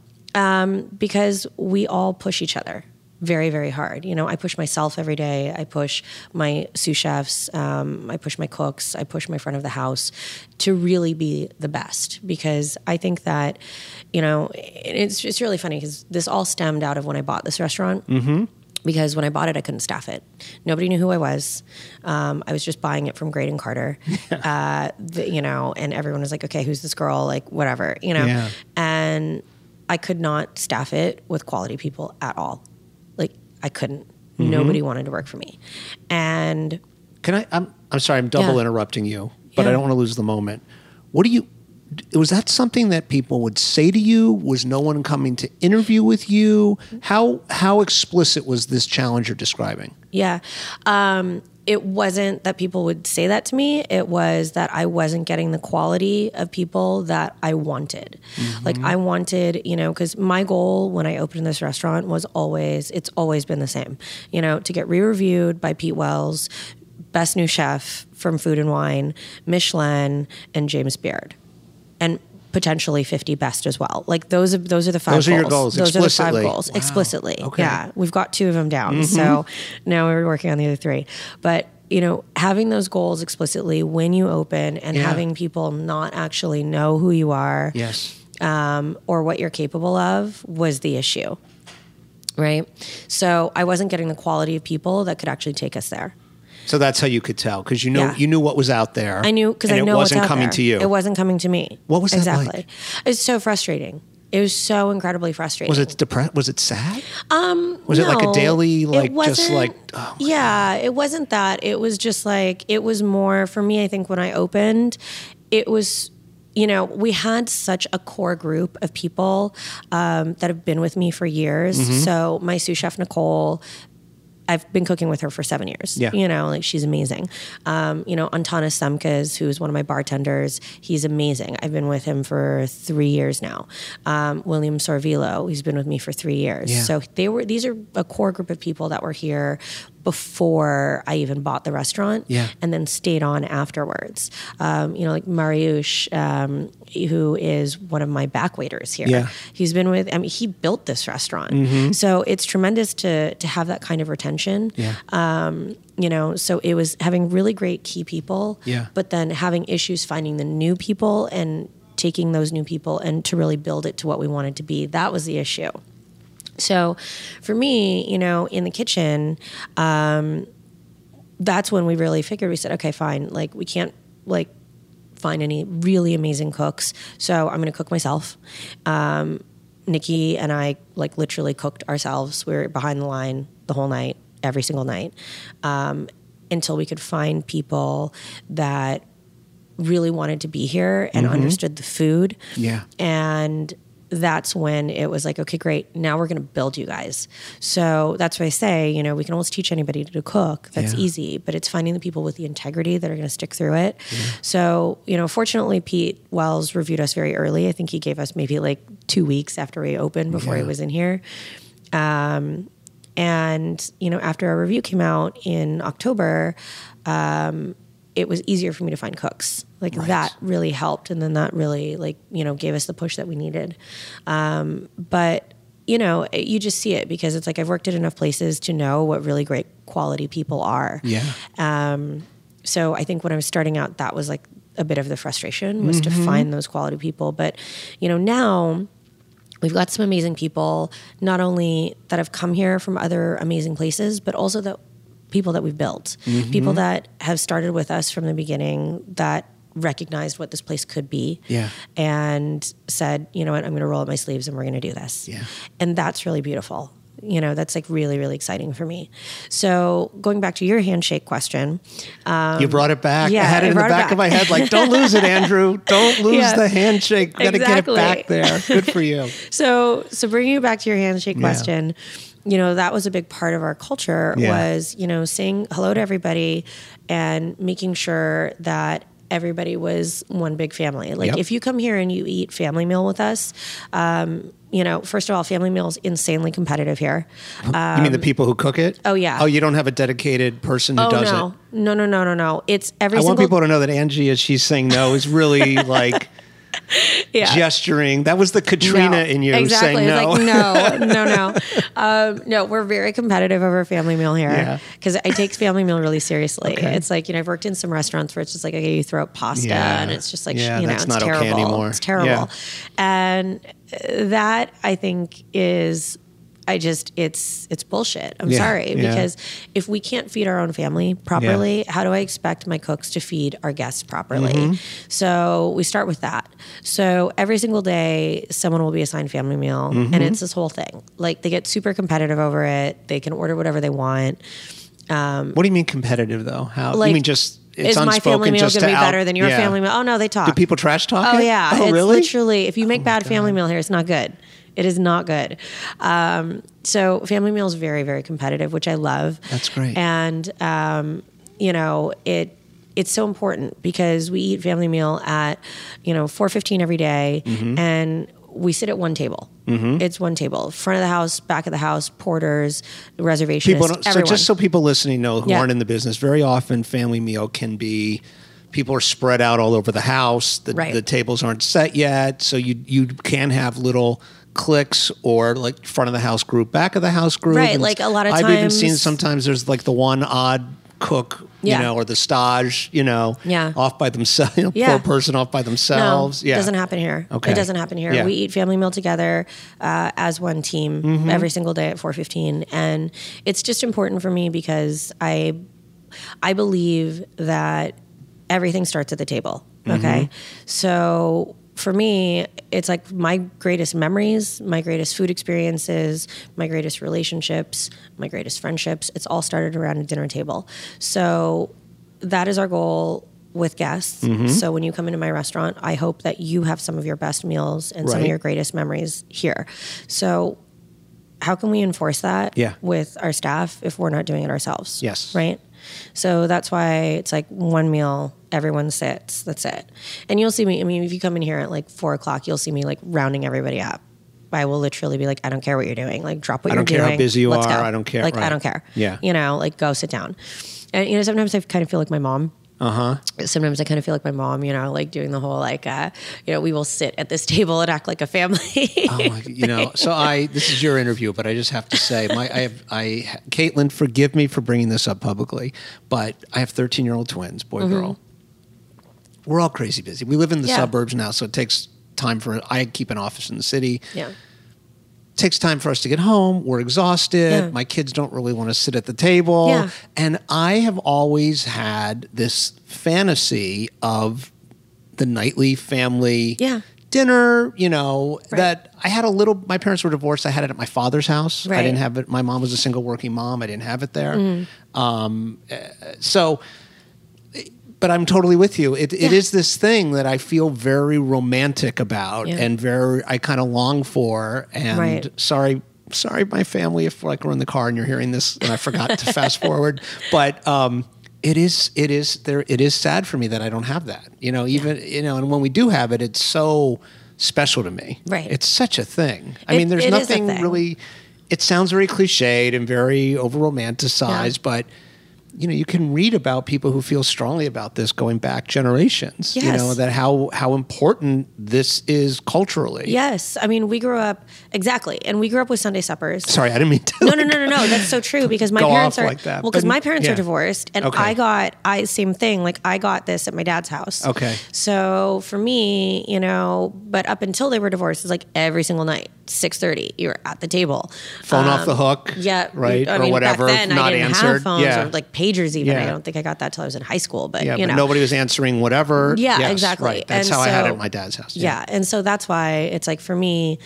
because we all push each other very, very hard. You know, I push myself every day. I push my sous chefs. Um, I push my cooks. I push my front of the house to really be the best, because I think that, you know, it's it's really funny because this all stemmed out of when I bought this restaurant. Mm-hmm. Because when I bought it, I couldn't staff it. Nobody knew who I was. Um, I was just buying it from Graydon Carter, uh, the, you know, and everyone was like, okay, who's this girl? Like, whatever, you know. Yeah. And I could not staff it with quality people at all. Like I couldn't. Mm-hmm. Nobody wanted to work for me. And can I, I'm, I'm sorry, I'm double Yeah. interrupting you, but Yeah. I don't want to lose the moment. What do you, was that something that people would say to you? Was no one coming to interview with you? How, how explicit was this challenge you're describing? yeah, um, it wasn't that people would say that to me. It was that I wasn't getting the quality of people that I wanted. Mm-hmm. Like I wanted, you know, because my goal when I opened this restaurant was always, it's always been the same, you know, to get re-reviewed by Pete Wells, Best New Chef from Food and Wine, Michelin, and James Beard. And potentially fifty best as well. Like those are those are the five Those are goals. your goals, Those are the five explicitly. goals Wow. explicitly. Okay. Yeah, we've got two of them down. So now we're working on the other three. But you know, having those goals explicitly when you open and Yeah. having people not actually know who you are Yes. um, or what you're capable of was the issue, right? So I wasn't getting the quality of people that could actually take us there. So that's how you could tell, because you know Yeah. you knew what was out there. I knew because and I know it what's wasn't out coming there. to you. It wasn't coming to me. What was that exactly? like? It's so frustrating. It was so incredibly frustrating. Was it depressed? Was it sad? Um, was it like a No, daily, it like just wasn't- like? Oh my yeah, it wasn't that. It was just like it was more for me. I think when I opened, it was. You know, we had such a core group of people um, that have been with me for years. Mm-hmm. So my sous chef Nicole, I've been cooking with her for seven years. Yeah. You know, like she's amazing. Um, you know, Antanas Semkes, who's one of my bartenders, he's amazing. I've been with him for three years now. Um, William Sorvillo, he's been with me for three years. Yeah. So they were, these are a core group of people that were here before I even bought the restaurant Yeah. and then stayed on afterwards. Um, you know, like Mariusz, um, who is one of my back waiters here. Yeah. He's been with, I mean, he built this restaurant. So it's tremendous to to have that kind of retention. Yeah. Um, you know, so it was having really great key people, Yeah. but then having issues finding the new people and taking those new people and to really build it to what we wanted to be. That was the issue. So for me, you know, in the kitchen, um, that's when we really figured, we said, okay, fine. Like we can't like find any really amazing cooks. So I'm going to cook myself. Um, Nikki and I like literally cooked ourselves. We were behind the line the whole night, every single night, um, until we could find people that really wanted to be here and understood the food. Yeah. And that's when it was like, okay, great. Now we're going to build you guys. So that's why I say, you know, we can almost teach anybody to cook. That's Yeah. easy, but it's finding the people with the integrity that are going to stick through it. So, you know, fortunately, Pete Wells reviewed us very early. I think he gave us maybe like two weeks after we opened before he Yeah. was in here. Um, and, you know, after our review came out in October, um, it was easier for me to find cooks. Like Right. that really helped. And then that really like, you know, gave us the push that we needed. Um, but, you know, you just see it because it's like I've worked at enough places to know what really great quality people are. Yeah. Um, so I think when I was starting out, that was like a bit of the frustration was to find those quality people. But, you know, now we've got some amazing people, not only that have come here from other amazing places, but also the people that we've built, people that have started with us from the beginning that recognized what this place could be Yeah. and said, you know what, I'm going to roll up my sleeves and we're going to do this. Yeah. And that's really beautiful. You know, that's like really, really exciting for me. So going back to your handshake question. You brought it back. yeah, I had it I in the brought it back back. of my head, like, don't lose it, Andrew. Don't lose Yeah. the handshake. Got to Exactly. get it back there. Good for you. So, so bringing you back to your handshake Yeah. question, you know, that was a big part of our culture Yeah. was, you know, saying hello to everybody and making sure that everybody was one big family. Like Yep. if you come here and you eat family meal with us, um, you know, first of all, family meal is insanely competitive here. You mean the people who cook it? oh, yeah. Oh, you don't have a dedicated person who Oh, does no. it? No, no, no, no, no. It's every I single want people to know that Angie, as she's saying no, is really like yeah. gesturing. That was the Katrina No, in you exactly. saying no. It's like, no, no, no. Um, no, we're very competitive over family meal Yeah. here because I take family meal really seriously. Okay. It's like, you know, I've worked in some restaurants where it's just like, okay, you throw up pasta Yeah. and it's just like, Yeah, you know, that's it's not okay terrible. anymore. It's terrible. Yeah. And that I think is I just, it's it's bullshit. I'm Yeah, sorry. yeah. Because if we can't feed our own family properly, how do I expect my cooks to feed our guests properly? Mm-hmm. So we start with that. So every single day, someone will be assigned family meal, Mm-hmm. and it's this whole thing. Like, they get super competitive over it. They can order whatever they want. What do you mean competitive though? How Like, you mean just it's is my unspoken family meal just going to be out- better than your yeah. family meal? Oh, no, they talk. Do people trash talk Oh it? yeah, Oh it's really? literally, if you make bad family meal here, it's not good. It is not good. Um, so family meal is very, very competitive, which I love. That's great. And um, you know, it it's so important because we eat family meal at you know four fifteen every day, Mm-hmm. and we sit at one table. It's one table, front of the house, back of the house, porters, reservations, People don't, so everyone. just so people listening know who Yeah. aren't in the business, very often family meal can be people are spread out all over the house. The, Right. the tables aren't set yet, so you you can have little cliques or like front of the house group, back of the house group. Right, And like a lot of I've even seen times- sometimes there's like the one odd cook, you Yeah. know, or the stage, you know, Yeah. off by themselves, you know, Yeah. poor person off by themselves. No, yeah, it doesn't happen here. Okay. It doesn't happen here. Yeah. We eat family meal together uh, as one team Mm-hmm. every single day at four fifteen, and it's just important for me because I I believe that everything starts at the table. Okay, Mm-hmm. so for me, it's like my greatest memories, my greatest food experiences, my greatest relationships, my greatest friendships. It's all started around a dinner table. So that is our goal with guests. Mm-hmm. So when you come into my restaurant, I hope that you have some of your best meals and some of Right. your greatest memories here. So how can we enforce that Yeah. with our staff if we're not doing it ourselves? Yes. Right? So that's why it's like one meal, everyone sits, that's it. And you'll see me, I mean, if you come in here at like four o'clock, you'll see me like rounding everybody up. I will literally be like, I don't care what you're doing. Like, drop what I you're don't care doing. how busy you Let's are. go. I don't care. Like, I Right. don't care. Yeah. You know, like, go sit down. And, you know, sometimes I kind of feel like my mom. Uh huh. Sometimes I kind of feel like my mom, you know, like doing the whole like, uh, you know, we will sit at this table and act like a family. Oh my, you know, so I, this is your interview, but I just have to say, my, I have, I, Caitlin, forgive me for bringing this up publicly, but I have thirteen year old twins, boy, girl. We're all crazy busy. We live in the Mm-hmm. Yeah. suburbs now, so it takes time for, I keep an office in the city. Yeah. It takes time for us to get home. We're exhausted. Yeah. My kids don't really want to sit at the table. Yeah. And I have always had this fantasy of the nightly family Yeah. dinner, you know, Right. that I had a little, my parents were divorced. I had it at my father's house. I Right. didn't have it. My mom was a single working mom. I didn't have it there. Mm-hmm. Um, uh, so, but I'm totally with you. It, it Yeah. is this thing that I feel very romantic about Yeah. and very, I kind of long for. And Right. sorry, sorry, my family, if like we're in the car and you're hearing this and I forgot to fast forward, but, um, it is, it is there. It is sad for me that I don't have that, you know, even, you know, and when we do have it, it's so special to me. Right. It's such a thing. I It- mean, there's it is a nothing thing. really, it sounds very cliched and very over romanticized, Yeah. but you know, you can read about people who feel strongly about this going back generations, you Yes. know, that how, how important this is culturally. Yes. I mean, we grew up, exactly. And we grew up with Sunday suppers. Sorry, I didn't mean to. No, no, no, no, no. That's so true because my Go parents off are like that, well, because but- my parents yeah. are divorced, and Okay. I got I same thing. Like I got this at my dad's house. Okay. So for me, you know, but up until they were divorced, it's like every single night, six thirty, you're at the table, Phone off the hook. Yeah, Right. I or mean, whatever. Back then, not I didn't answered. have phones yeah. or like pagers. Even Yeah. I don't think I got that till I was in high school. But yeah, you but know, nobody was answering whatever. Yeah, Yes, exactly. Right. That's And how I had it so- at my dad's house. yeah. And so that's why it's like for me,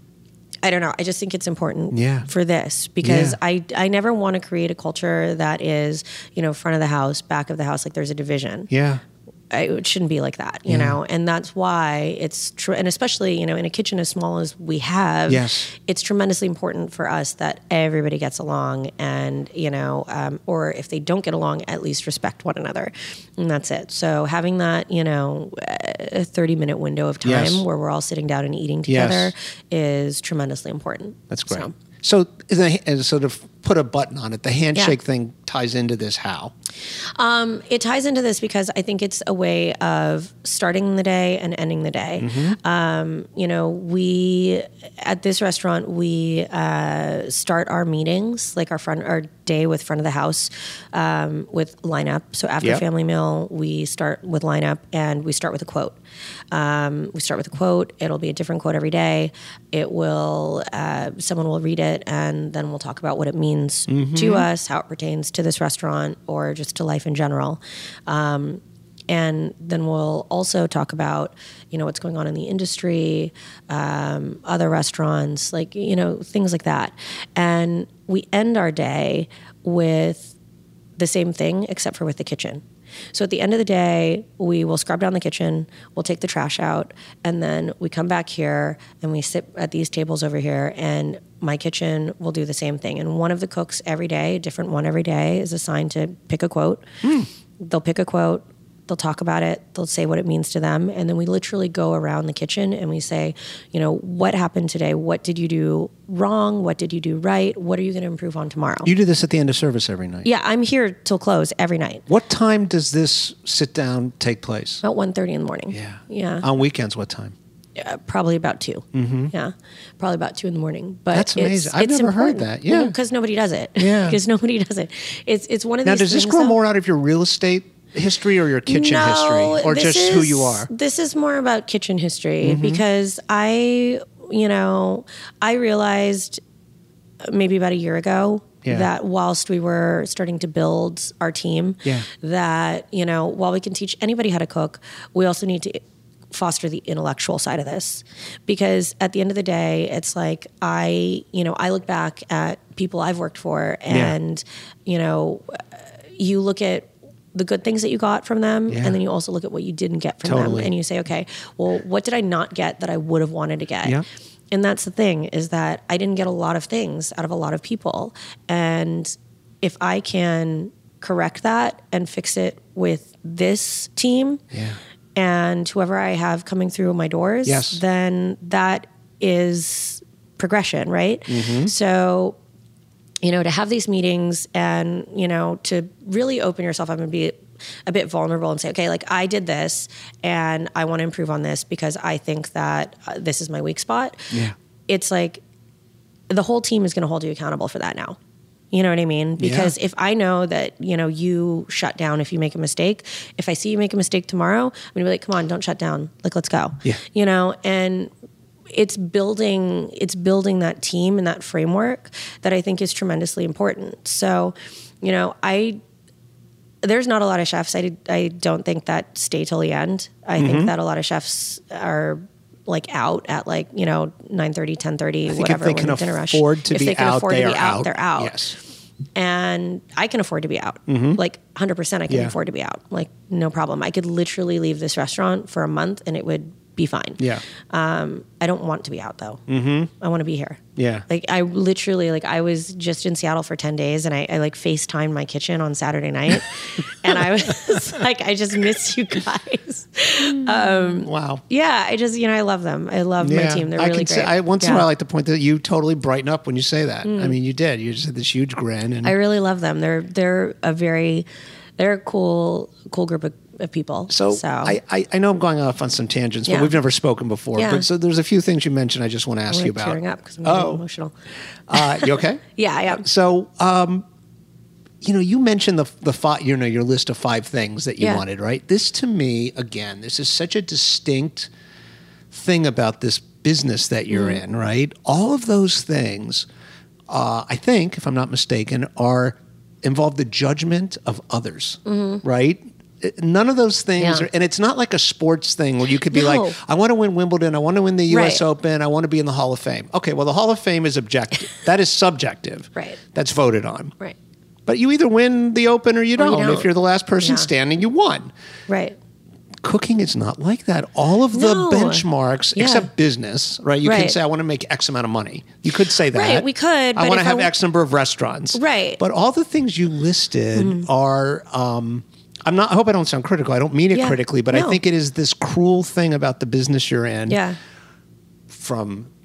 I don't know. I just think it's important Yeah. for this because Yeah. I I never want to create a culture that is, you know, front of the house, back of the house, like there's a division. Yeah. I, it shouldn't be like that, you Yeah. know? And that's why it's true. And especially, you know, in a kitchen as small as we have, Yes. it's tremendously important for us that everybody gets along and, you know, um, or if they don't get along, at least respect one another. And that's it. So having that, you know, a thirty minute window of time Yes. where we're all sitting down and eating Yes. together is tremendously important. That's great. So, So, so, to, so to put a button on it. The handshake thing ties into this how? Um, it ties into this because I think it's a way of starting the day and ending the day. Mm-hmm. Um, you know, we at this restaurant we uh, start our meetings like our front our day with front of the house um, with lineup. So after Yep. family meal, we start with lineup and we start with a quote. Um, we start with a quote. It'll be a different quote every day. It will uh, someone will read it and then we'll talk about what it means to us, how it pertains to this restaurant or just to life in general. Um, and then we'll also talk about, you know, what's going on in the industry, um, other restaurants, like, you know, things like that. And we end our day with the same thing, except for with the kitchen. So at the end of the day, we will scrub down the kitchen, we'll take the trash out, and then we come back here and we sit at these tables over here, and my kitchen will do the same thing. And one of the cooks every day, a different one every day, is assigned to pick a quote. Mm. They'll pick a quote, they'll talk about it, they'll say what it means to them, and then we literally go around the kitchen and we say, you know, what happened today? What did you do wrong? What did you do right? What are you going to improve on tomorrow? You do this at the end of service every night? Yeah, I'm here till close every night. What time does this sit down take place? About one thirty in the morning. Yeah. Yeah. On weekends, what time? Uh, probably about two. Mm-hmm. Yeah, probably about two in the morning. But That's it's- amazing. I've it's never heard important. that. Yeah. because nobody does it. Yeah. because nobody does it. It's it's one of Now, these. does this things, grow though- more out of your real estate history or your kitchen no, history, or this just who is- you are? This is more about kitchen history Mm-hmm. because I, you know, I realized maybe about a year ago Yeah. that whilst we were starting to build our team, Yeah. that, you know, while we can teach anybody how to cook, we also need to foster the intellectual side of this, because at the end of the day, it's like I, you know, I look back at people I've worked for and, you know, you look at the good things that you got from them, Yeah. and then you also look at what you didn't get from Totally. them, and you say, okay, well, what did I not get that I would have wanted to get? Yeah. And that's the thing, is that I didn't get a lot of things out of a lot of people. And if I can correct that and fix it with this team Yeah. and whoever I have coming through my doors, Yes. then that is progression, right? Mm-hmm. So, you know, to have these meetings and, you know, to really open yourself up and be a bit vulnerable and say, okay, like I did this and I want to improve on this because I think that uh, this is my weak spot. Yeah. It's like the whole team is going to hold you accountable for that now. You know what I mean? Because Yeah. if I know that, you know, you shut down if you make a mistake, if I see you make a mistake tomorrow, I'm going to be like, come on, don't shut down. Like, let's go. Yeah. You know, and it's building, it's building that team and that framework that I think is tremendously important. So, you know, I, there's not a lot of chefs. I, I don't think that stay till the end. I Mm-hmm. think that a lot of chefs are like out at like, you know, nine thirty, ten thirty, I think whatever. if they when can the dinner rush. afford to if be they can out, afford they to be are out, out. they're out. Yes. And I can afford to be out. Like one hundred percent I can Yeah. afford to be out. Like no problem. I could literally leave this restaurant for a month and it would be fine. Yeah. Um, I don't want to be out though. Mm-hmm. I want to be here. Yeah. Like I literally, like I was just in Seattle for ten days and I, I like FaceTimed my kitchen on Saturday night and I was like, I just miss you guys. Um, Wow. yeah, I just, you know, I love them. I love my team. They're I really can great. say, I, once in a Yeah. Mm. while, I like to point that you totally brighten up when you say that. I mean, you did. You just had this huge grin. And I really love them. They're, they're a very, they're a cool, cool group of, of people. so, so I, I, I know I'm going off on some tangents, but Yeah. we've never spoken before. Yeah. But so there's a few things you mentioned I just want to ask I'm you like about. tearing up because I'm getting Oh. emotional. Uh, you okay? Yeah, I am. So, um, you know, you mentioned the the five, you know, your list of five things that you Yeah. wanted, right? This to me, again, this is such a distinct thing about this business that you're Mm. in, right? All of those things, uh, I think, if I'm not mistaken, are involve the judgment of others, right? None of those things, Mm-hmm. Yeah. are, and it's not like a sports thing where you could be No. like, I want to win Wimbledon, I want to win the U S Right. Open, I want to be in the Hall of Fame. Okay, well, the Hall of Fame is objective. That is subjective. Right. That's voted on. Right. But you either win the Open or you Or don't. you don't. If you're the last person Yeah. standing, you won. Right. Cooking is not like that. All of the No. benchmarks, Yeah. except business, right? You can Right. say, I want to make X amount of money. You could say that. Right, we could, I but want to if I have w- X number of restaurants. Right. But all the things you listed Mm-hmm. are, um, I'm not, I hope I don't sound critical. I don't mean it Yeah. critically, but I No. think it is this cruel thing about the business you're in. Yeah. From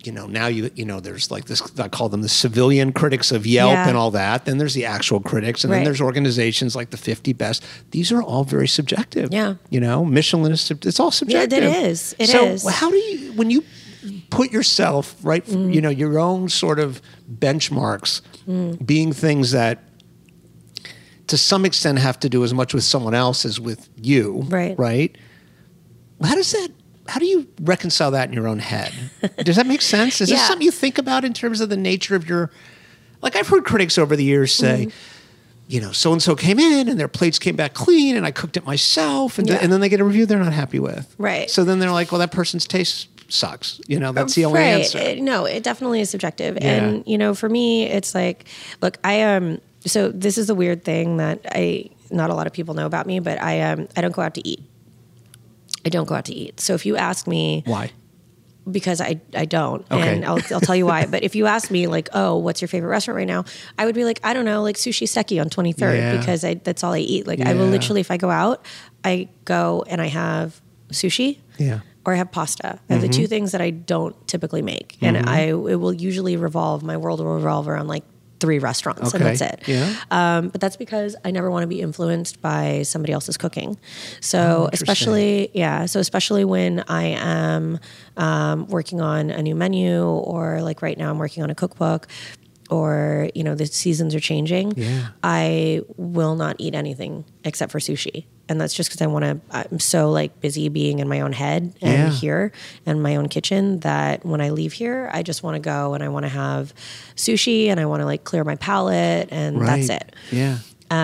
you know, now you you know, there's like this, I call them the civilian critics of Yelp Yeah. and all that. Then there's the actual critics, and Right. then there's organizations like the fifty Best. These are all very subjective. Yeah. You know, Michelin is, sub- it's all subjective. it is. It so is. how do you, when you put yourself, right, Mm. you know, your own sort of benchmarks Mm. being things that to some extent have to do as much with someone else as with you. Right. Right. How does that, how do you reconcile that in your own head? Does that make sense? Is this Yeah. something you think about in terms of the nature of your, like I've heard critics over the years say, Mm-hmm. you know, so-and-so came in and their plates came back clean and I cooked it myself. And, th- Yeah. and then they get a review they're not happy with. Right. So then they're like, well, that person's taste sucks. You know, that's the only right. answer. It- no, it definitely is subjective. Yeah. And, you know, for me, it's like, look, I um so this is the weird thing that I not a lot of people know about me, but I um I don't go out to eat. I don't go out to eat. So if you ask me Why? because I, I don't. Okay. And I'll, I'll tell you why. But if you ask me like, oh, what's your favorite restaurant right now? I would be like, I don't know, like Sushi Steki on twenty-third Yeah. because I, that's all I eat. Like I will Yeah. literally, if I go out, I go and I have sushi Yeah. or I have pasta. I have the two things that I don't typically make. And I it will usually revolve, my world will revolve around like three restaurants and Okay. that's it. Yeah. Um, but that's because I never want to be influenced by somebody else's cooking. So Oh, interesting. especially, yeah. So especially when I am um, working on a new menu, or like right now I'm working on a cookbook, or you know the seasons are changing. Yeah. I will not eat anything except for sushi. And that's just because I want to, I'm so like busy being in my own head and Yeah. here and my own kitchen that when I leave here, I just want to go and I want to have sushi and I want to like clear my palate and that's Right. it. Yeah.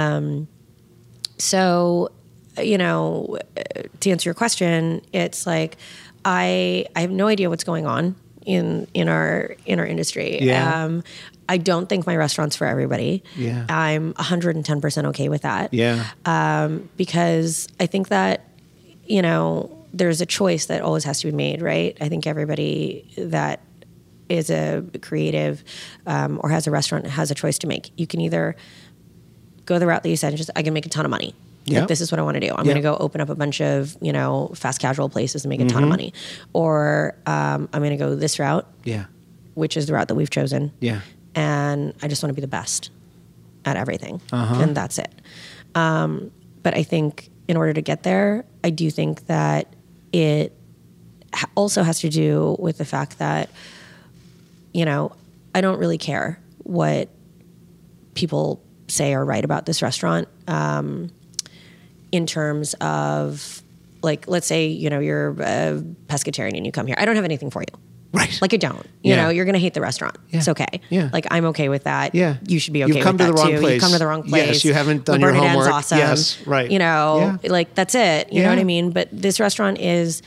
So, you know, to answer your question, it's like I I have no idea what's going on in in our in our industry. Yeah. Um, I don't think my restaurant's for everybody. Yeah. I'm one hundred ten percent okay with that. Yeah. Because I think that, you know, there's a choice that always has to be made, right? I think everybody that is a creative um, or has a restaurant has a choice to make. You can either go the route that you said and just, I can make a ton of money. Yeah. Like, this is what I want to do. I'm Yeah. going to go open up a bunch of, you know, fast casual places and make a ton of money. Or um, I'm going to go this route, Yeah. which is the route that we've chosen. Yeah. And I just want to be the best at everything. Uh-huh. And that's it. Um, but I think in order to get there, I do think that it ha- also has to do with the fact that, you know, I don't really care what people say or write about this restaurant um, in terms of, like, let's say, you know, you're a pescatarian and you come here. I don't have anything for you. Right. Like, I don't. You Yeah. know, you're going to hate the restaurant. Yeah. It's okay. Yeah. Like, I'm okay with that. Yeah. You should be okay You've come with to that the wrong too. place. You've come to the wrong place. Yes, you haven't done Le your Bernardin's homework. awesome. Yes, right. You know, Yeah. like, that's it. You Yeah. know what I mean? But this restaurant is,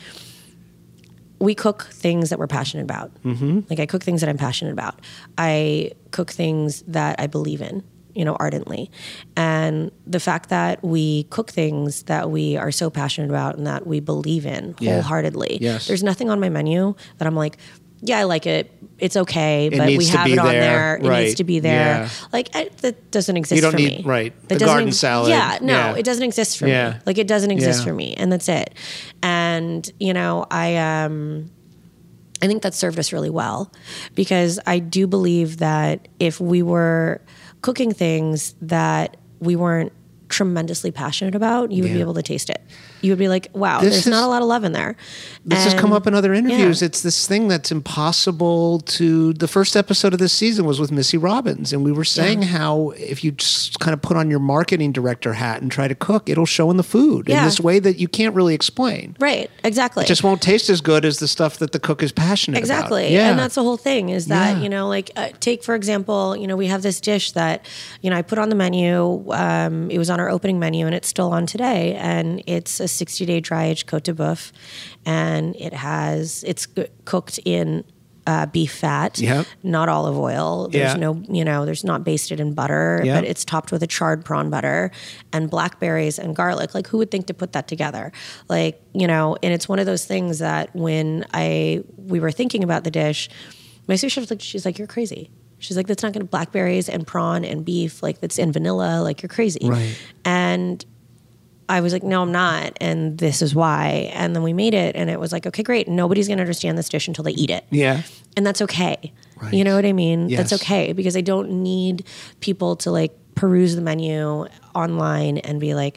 we cook things that we're passionate about. Mm-hmm. Like, I cook things that I'm passionate about. I cook things that I believe in, you know, ardently. And the fact that we cook things that we are so passionate about and that we believe in Yeah. wholeheartedly. Yes. There's nothing on my menu that I'm like, yeah, I like it. It's okay, It but we needs to have be it on there. there. It Right. needs to be there. Yeah. Like, I, that doesn't exist You don't for need- me. right. That The doesn't garden ex- salad. Yeah, no, Yeah. it doesn't exist for Yeah. me. Like, it doesn't exist Yeah. for me, and that's it. And you know, I um, I think that served us really well, because I do believe that if we were cooking things that we weren't tremendously passionate about, you would be Yeah. able to taste it. You would be like, wow, This there's is- not a lot of love in there. This has come And- up in other interviews. yeah. It's this thing that's impossible to. The first episode of this season was with Missy Robbins, and we were saying Yeah. how if you just kind of put on your marketing director hat and try to cook, it'll show in the food in Yeah. this way that you can't really explain. Right, exactly. It just won't taste as good as the stuff that the cook is passionate Exactly. about. Yeah. And that's the whole thing is that, Yeah. you know, like uh, take, for example, you know, we have this dish that, you know, I put on the menu. Um, it was on our opening menu and it's still on today. And it's a sixty day dry aged Cote de Boeuf. And it has, it's c- cooked in uh, beef fat, Yep. not olive oil. There's Yeah. no, you know, there's not basted in butter, Yep. but it's topped with a charred prawn butter and blackberries and garlic. Like, who would think to put that together? Like, you know, and it's one of those things that when I, we were thinking about the dish, my sous chef, like, she's like, you're crazy. She's like, that's not going to blackberries and prawn and beef, like that's in vanilla. Like, you're crazy. Right. And I was like, no, I'm not. And this is why. And then we made it. And it was like, okay, great. Nobody's going to understand this dish until they eat it. Yeah. And that's okay. Right. You know what I mean? Yes. That's okay because I don't need people to like peruse the menu online and be like,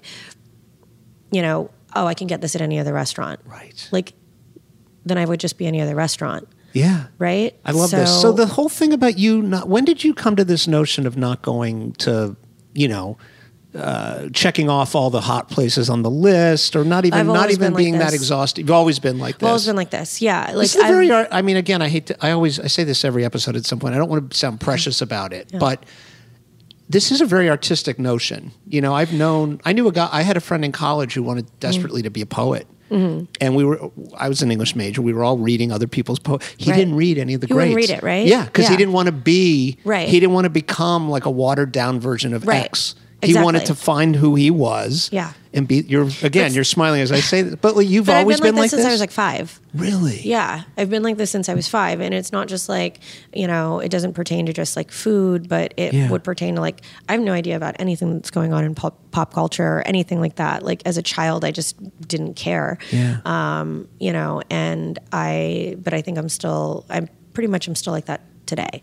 you know, oh, I can get this at any other restaurant. Right. Like, then I would just be any other restaurant. Yeah. Right? I love so, this. So the whole thing about you not, when did you come to this notion of not going to, you know, uh, checking off all the hot places on the list or not even, I've not always even been like being that this. exhaustive? You've always been like this. I've always been like this. Yeah. Like, This is a I've- very, art- I mean, again, I hate to, I always, I say this every episode at some point. I don't want to sound precious about it, but this is a very artistic notion. You know, I've known, I knew a guy, I had a friend in college who wanted desperately to be a poet. Mm-hmm. And we were, I was an English major. We were all reading other people's poetry. He Right. didn't read any of the He greats. wouldn't read it, right? Yeah, because he Yeah. didn't want to be, Right. he didn't want to become like a watered down version of Right. X. He wanted Exactly. to find who he was. Yeah. And be, you're, again, you're smiling as I say that, but like, you've But I've always been like been this like since this? I was like five. Really? Yeah, I've been like this since I was five, and it's not just like, you know, it doesn't pertain to just like food, but it Yeah. would pertain to like, I have no idea about anything that's going on in pop, pop culture or anything like that. Like as a child, I just didn't care. Yeah. Um, you know, and I, but I think I'm still, I'm pretty much, I'm still like that today.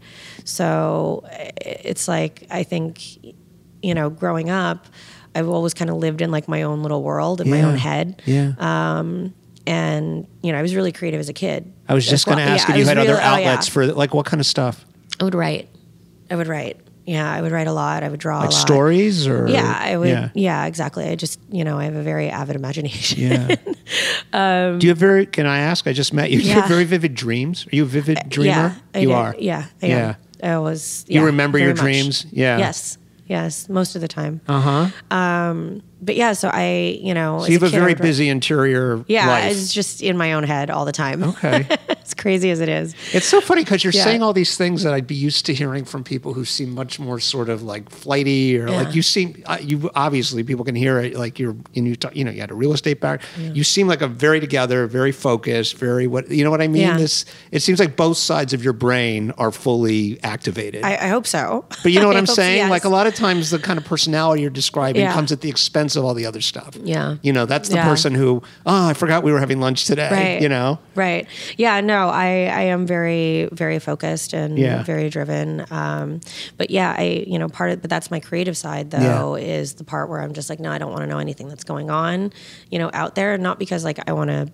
So it's like, I think, you know, growing up, I've always kind of lived in like my own little world in my Yeah. own head. Yeah. Um, and you know, I was really creative as a kid. I was just As well. going to ask Yeah, if I you was had really- other oh, yeah. outlets for like what kind of stuff? I would write. I would write. Yeah, I would write a lot. I would draw Like a lot. stories or Yeah, I would. Yeah. Yeah. exactly. I just, you know, I have a very avid imagination. Yeah. Do you have very? Can I ask? I just met you. Do you have Yeah. very vivid dreams? Are you a vivid dreamer? Yeah, I you did. are. Yeah, I Yeah. am. I was. You yeah, remember very your much. dreams? Yeah. Yes. Yes. Most of the time. Uh huh. Um, but yeah, so I, you know, So as you have a kid, I very would write- busy interior Yeah, life. it's just in my own head all the time. Okay. As crazy as it is. It's so funny because you're Yeah. saying all these things that I'd be used to hearing from people who seem much more sort of like flighty or Yeah. like you seem. Uh, you obviously people can hear it. Like you're, and you, talk, you know, you had a real estate background. You seem like a very together, very focused, very what you know what I mean. Yeah. This it seems like both sides of your brain are fully activated. I, I hope so. But you know what I I'm hope- saying? yes. Like a lot of times the kind of personality you're describing Yeah. comes at the expense of all the other stuff. Yeah. You know, that's the Yeah. person who, oh, I forgot we were having lunch today. Right. You know? Right. Yeah, no, I, I am very, very focused and Yeah. very driven. Um, but yeah, I, you know, part of, but that's my creative side though, is the part where I'm just like, no, I don't want to know anything that's going on, you know, out there. Not because like I want to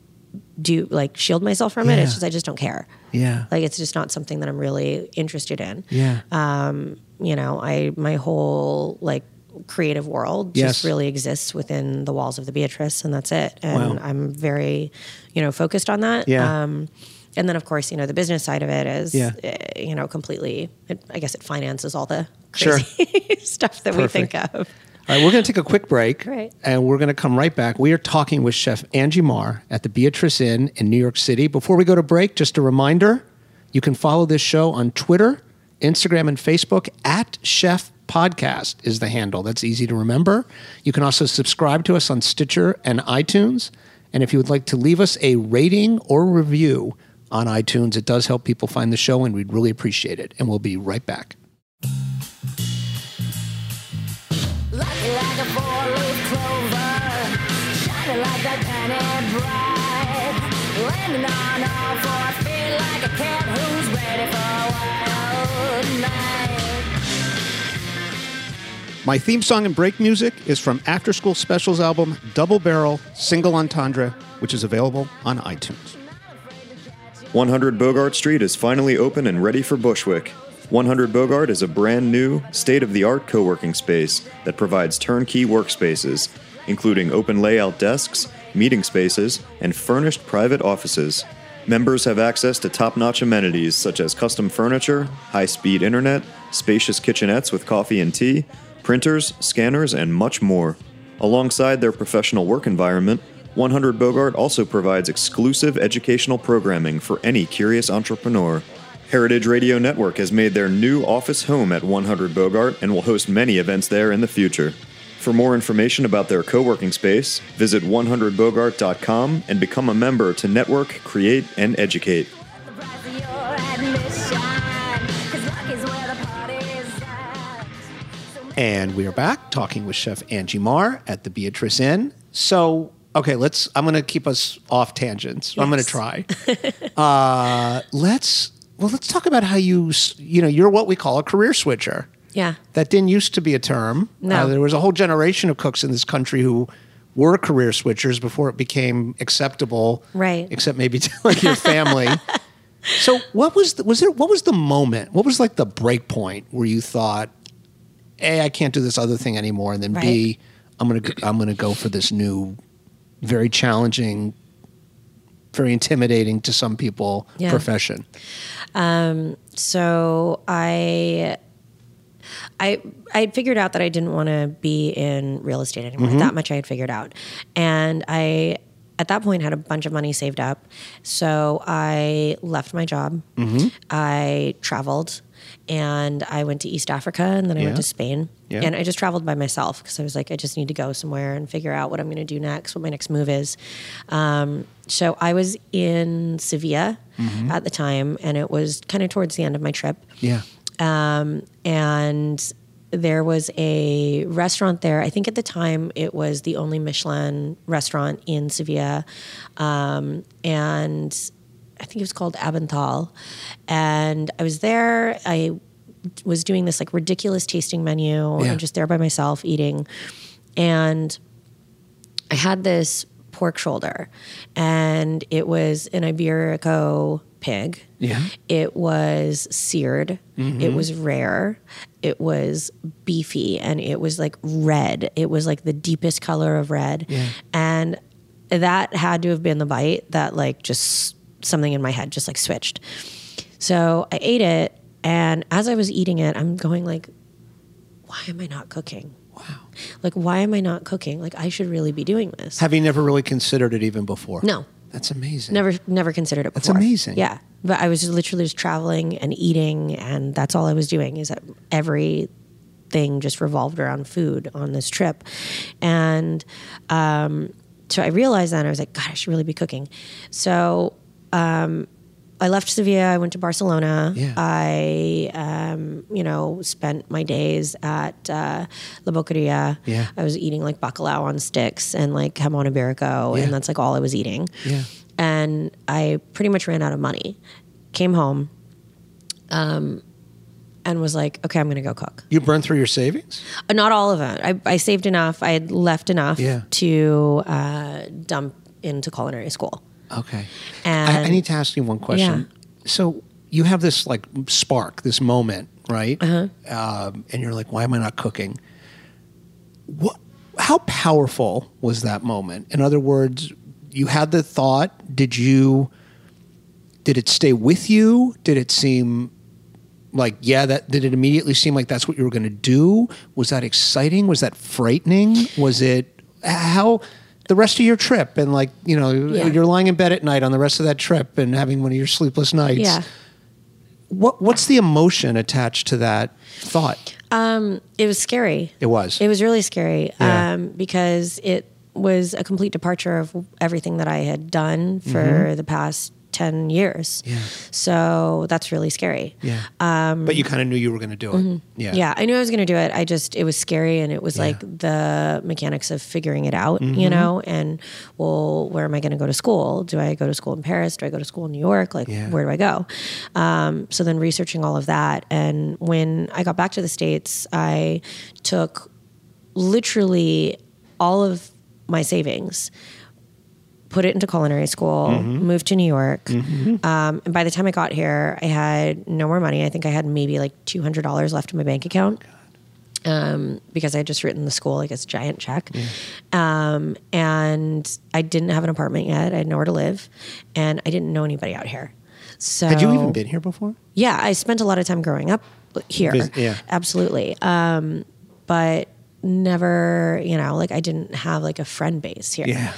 do like shield myself from it. Yeah. It's just, I just don't care. Yeah. Like, it's just not something that I'm really interested in. Yeah. Um, you know, I, my whole like creative world Yes. just really exists within the walls of the Beatrice, and that's it. And Wow. I'm very, you know, focused on that. Yeah. Um, and then of course, you know, the business side of it is, Yeah. uh, you know, completely, it, I guess it finances all the Sure. crazy stuff that Perfect. we think of. All right, we're going to take a quick break. Great. And we're going to come right back. We are talking with Chef Angie Marr at the Beatrice Inn in New York City. Before we go to break, just a reminder, you can follow this show on Twitter, Instagram, and Facebook at Chef Podcast is the handle. That's easy to remember. You can also subscribe to us on Stitcher and iTunes. And if you would like to leave us a rating or review on iTunes, it does help people find the show, and we'd really appreciate it. And we'll be right back. Lucky like a four-leaf clover, shining like that penny bright, landing on all four feet like a cat who's ready for a wild night. My theme song and break music is from After School Specials album Double Barrel Single Entendre, which is available on iTunes. one hundred Bogart Street is finally open and ready for Bushwick. one hundred Bogart is a brand new, state-of-the-art co-working space that provides turnkey workspaces, including open layout desks, meeting spaces, and furnished private offices. Members have access to top-notch amenities such as custom furniture, high-speed internet, spacious kitchenettes with coffee and tea, printers, scanners, and much more. Alongside their professional work environment, one hundred Bogart also provides exclusive educational programming for any curious entrepreneur. Heritage Radio Network has made their new office home at one hundred Bogart and will host many events there in the future. For more information about their co-working space, visit one hundred bogart dot com and become a member to network, create, and educate. The price of your admission, 'cause luck is where the party's at. So And we are back talking with Chef Angie Marr at the Beatrice Inn. So, okay, let's. I'm going to keep us off tangents. Yes. I'm going to try. uh, let's. Well, let's talk about how you. You know, you're what we call a career switcher. Yeah. That didn't used to be a term. No. Uh, there was a whole generation of cooks in this country who were career switchers before it became acceptable. Right. Except maybe to like your family. So, what was the, was there? What was the moment? What was like the break point where you thought, A, I can't do this other thing anymore, and then right. B, I'm gonna I'm gonna go for this new, very challenging, very intimidating to some people yeah. profession. Um, so I, I I had figured out that I didn't want to be in real estate anymore. Mm-hmm. That much I had figured out, and I at that point had a bunch of money saved up. So I left my job. Mm-hmm. I traveled. And I went to East Africa, and then I yeah. went to Spain. Yeah. And I just traveled by myself because I was like, I just need to go somewhere and figure out what I'm going to do next, what my next move is. Um, so I was in Sevilla mm-hmm. at the time, and it was kind of towards the end of my trip. Yeah. Um, and there was a restaurant there. I think at the time it was the only Michelin restaurant in Sevilla. Um, and I think it was called Abental. And I was there. I was doing this like ridiculous tasting menu yeah. and just there by myself eating. And I had this pork shoulder, and it was an Iberico pig. Yeah. It was seared. Mm-hmm. It was rare. It was beefy, and it was like red. It was like the deepest color of red. Yeah. And that had to have been the bite that like just something in my head just like switched. So I ate it, and as I was eating it, I'm going like, why am I not cooking? Wow. Like, why am I not cooking? Like, I should really be doing this. Have you never really considered it even before? No. That's amazing. Never, never considered it before. That's amazing. Yeah. But I was just literally just traveling and eating, and that's all I was doing, is that everything just revolved around food on this trip. And um, so I realized that, and I was like, God, I should really be cooking. So um, I left Sevilla. I went to Barcelona. Yeah. I, um, you know, spent my days at uh, La Boqueria. Yeah. I was eating like bacalao on sticks and like jamón ibérico, Yeah. and that's like all I was eating. Yeah. And I pretty much ran out of money. Came home, um, and was like, okay, I'm going to go cook. You burned through your savings? Uh, not all of it. I, I saved enough. I had left enough Yeah. to uh, dump into culinary school. Okay. And I, I need to ask you one question. Yeah. So you have this like spark, this moment, right? Uh-huh. Um, and you're like, why am I not cooking? What? How powerful was that moment? In other words, you had the thought. Did you? Did it stay with you? Did it seem like, yeah, that did it immediately seem like that's what you were going to do? Was that exciting? Was that frightening? Was it how? The rest of your trip, and like, you know, Yeah. you're lying in bed at night on the rest of that trip and having one of your sleepless nights. Yeah. What What's the emotion attached to that thought? Um, it was scary. It was. It was really scary Yeah. um, because it was a complete departure of everything that I had done for Mm-hmm. the past ten years. Yeah. So that's really scary. Yeah. Um, but you kind of knew you were going to do it. Yeah. Yeah, I knew I was going to do it. I just, it was scary, and it was Yeah. like the mechanics of figuring it out, Mm-hmm. you know, and well, where am I going to go to school? Do I go to school in Paris? Do I go to school in New York? Like, Yeah. where do I go? Um, so then researching all of that. And when I got back to the States, I took literally all of my savings, put it into culinary school, Mm-hmm. moved to New York. Um, and by the time I got here, I had no more money. I think I had maybe like two hundred dollars left in my bank account. Um, because I had just written the school like this giant check. Um, and I didn't have an apartment yet. I had nowhere to live, and I didn't know anybody out here. So Had you even been here before? yeah, I spent a lot of time growing up here. Vis- yeah. Absolutely. Um, but never, you know, like I didn't have like a friend base here. Yeah.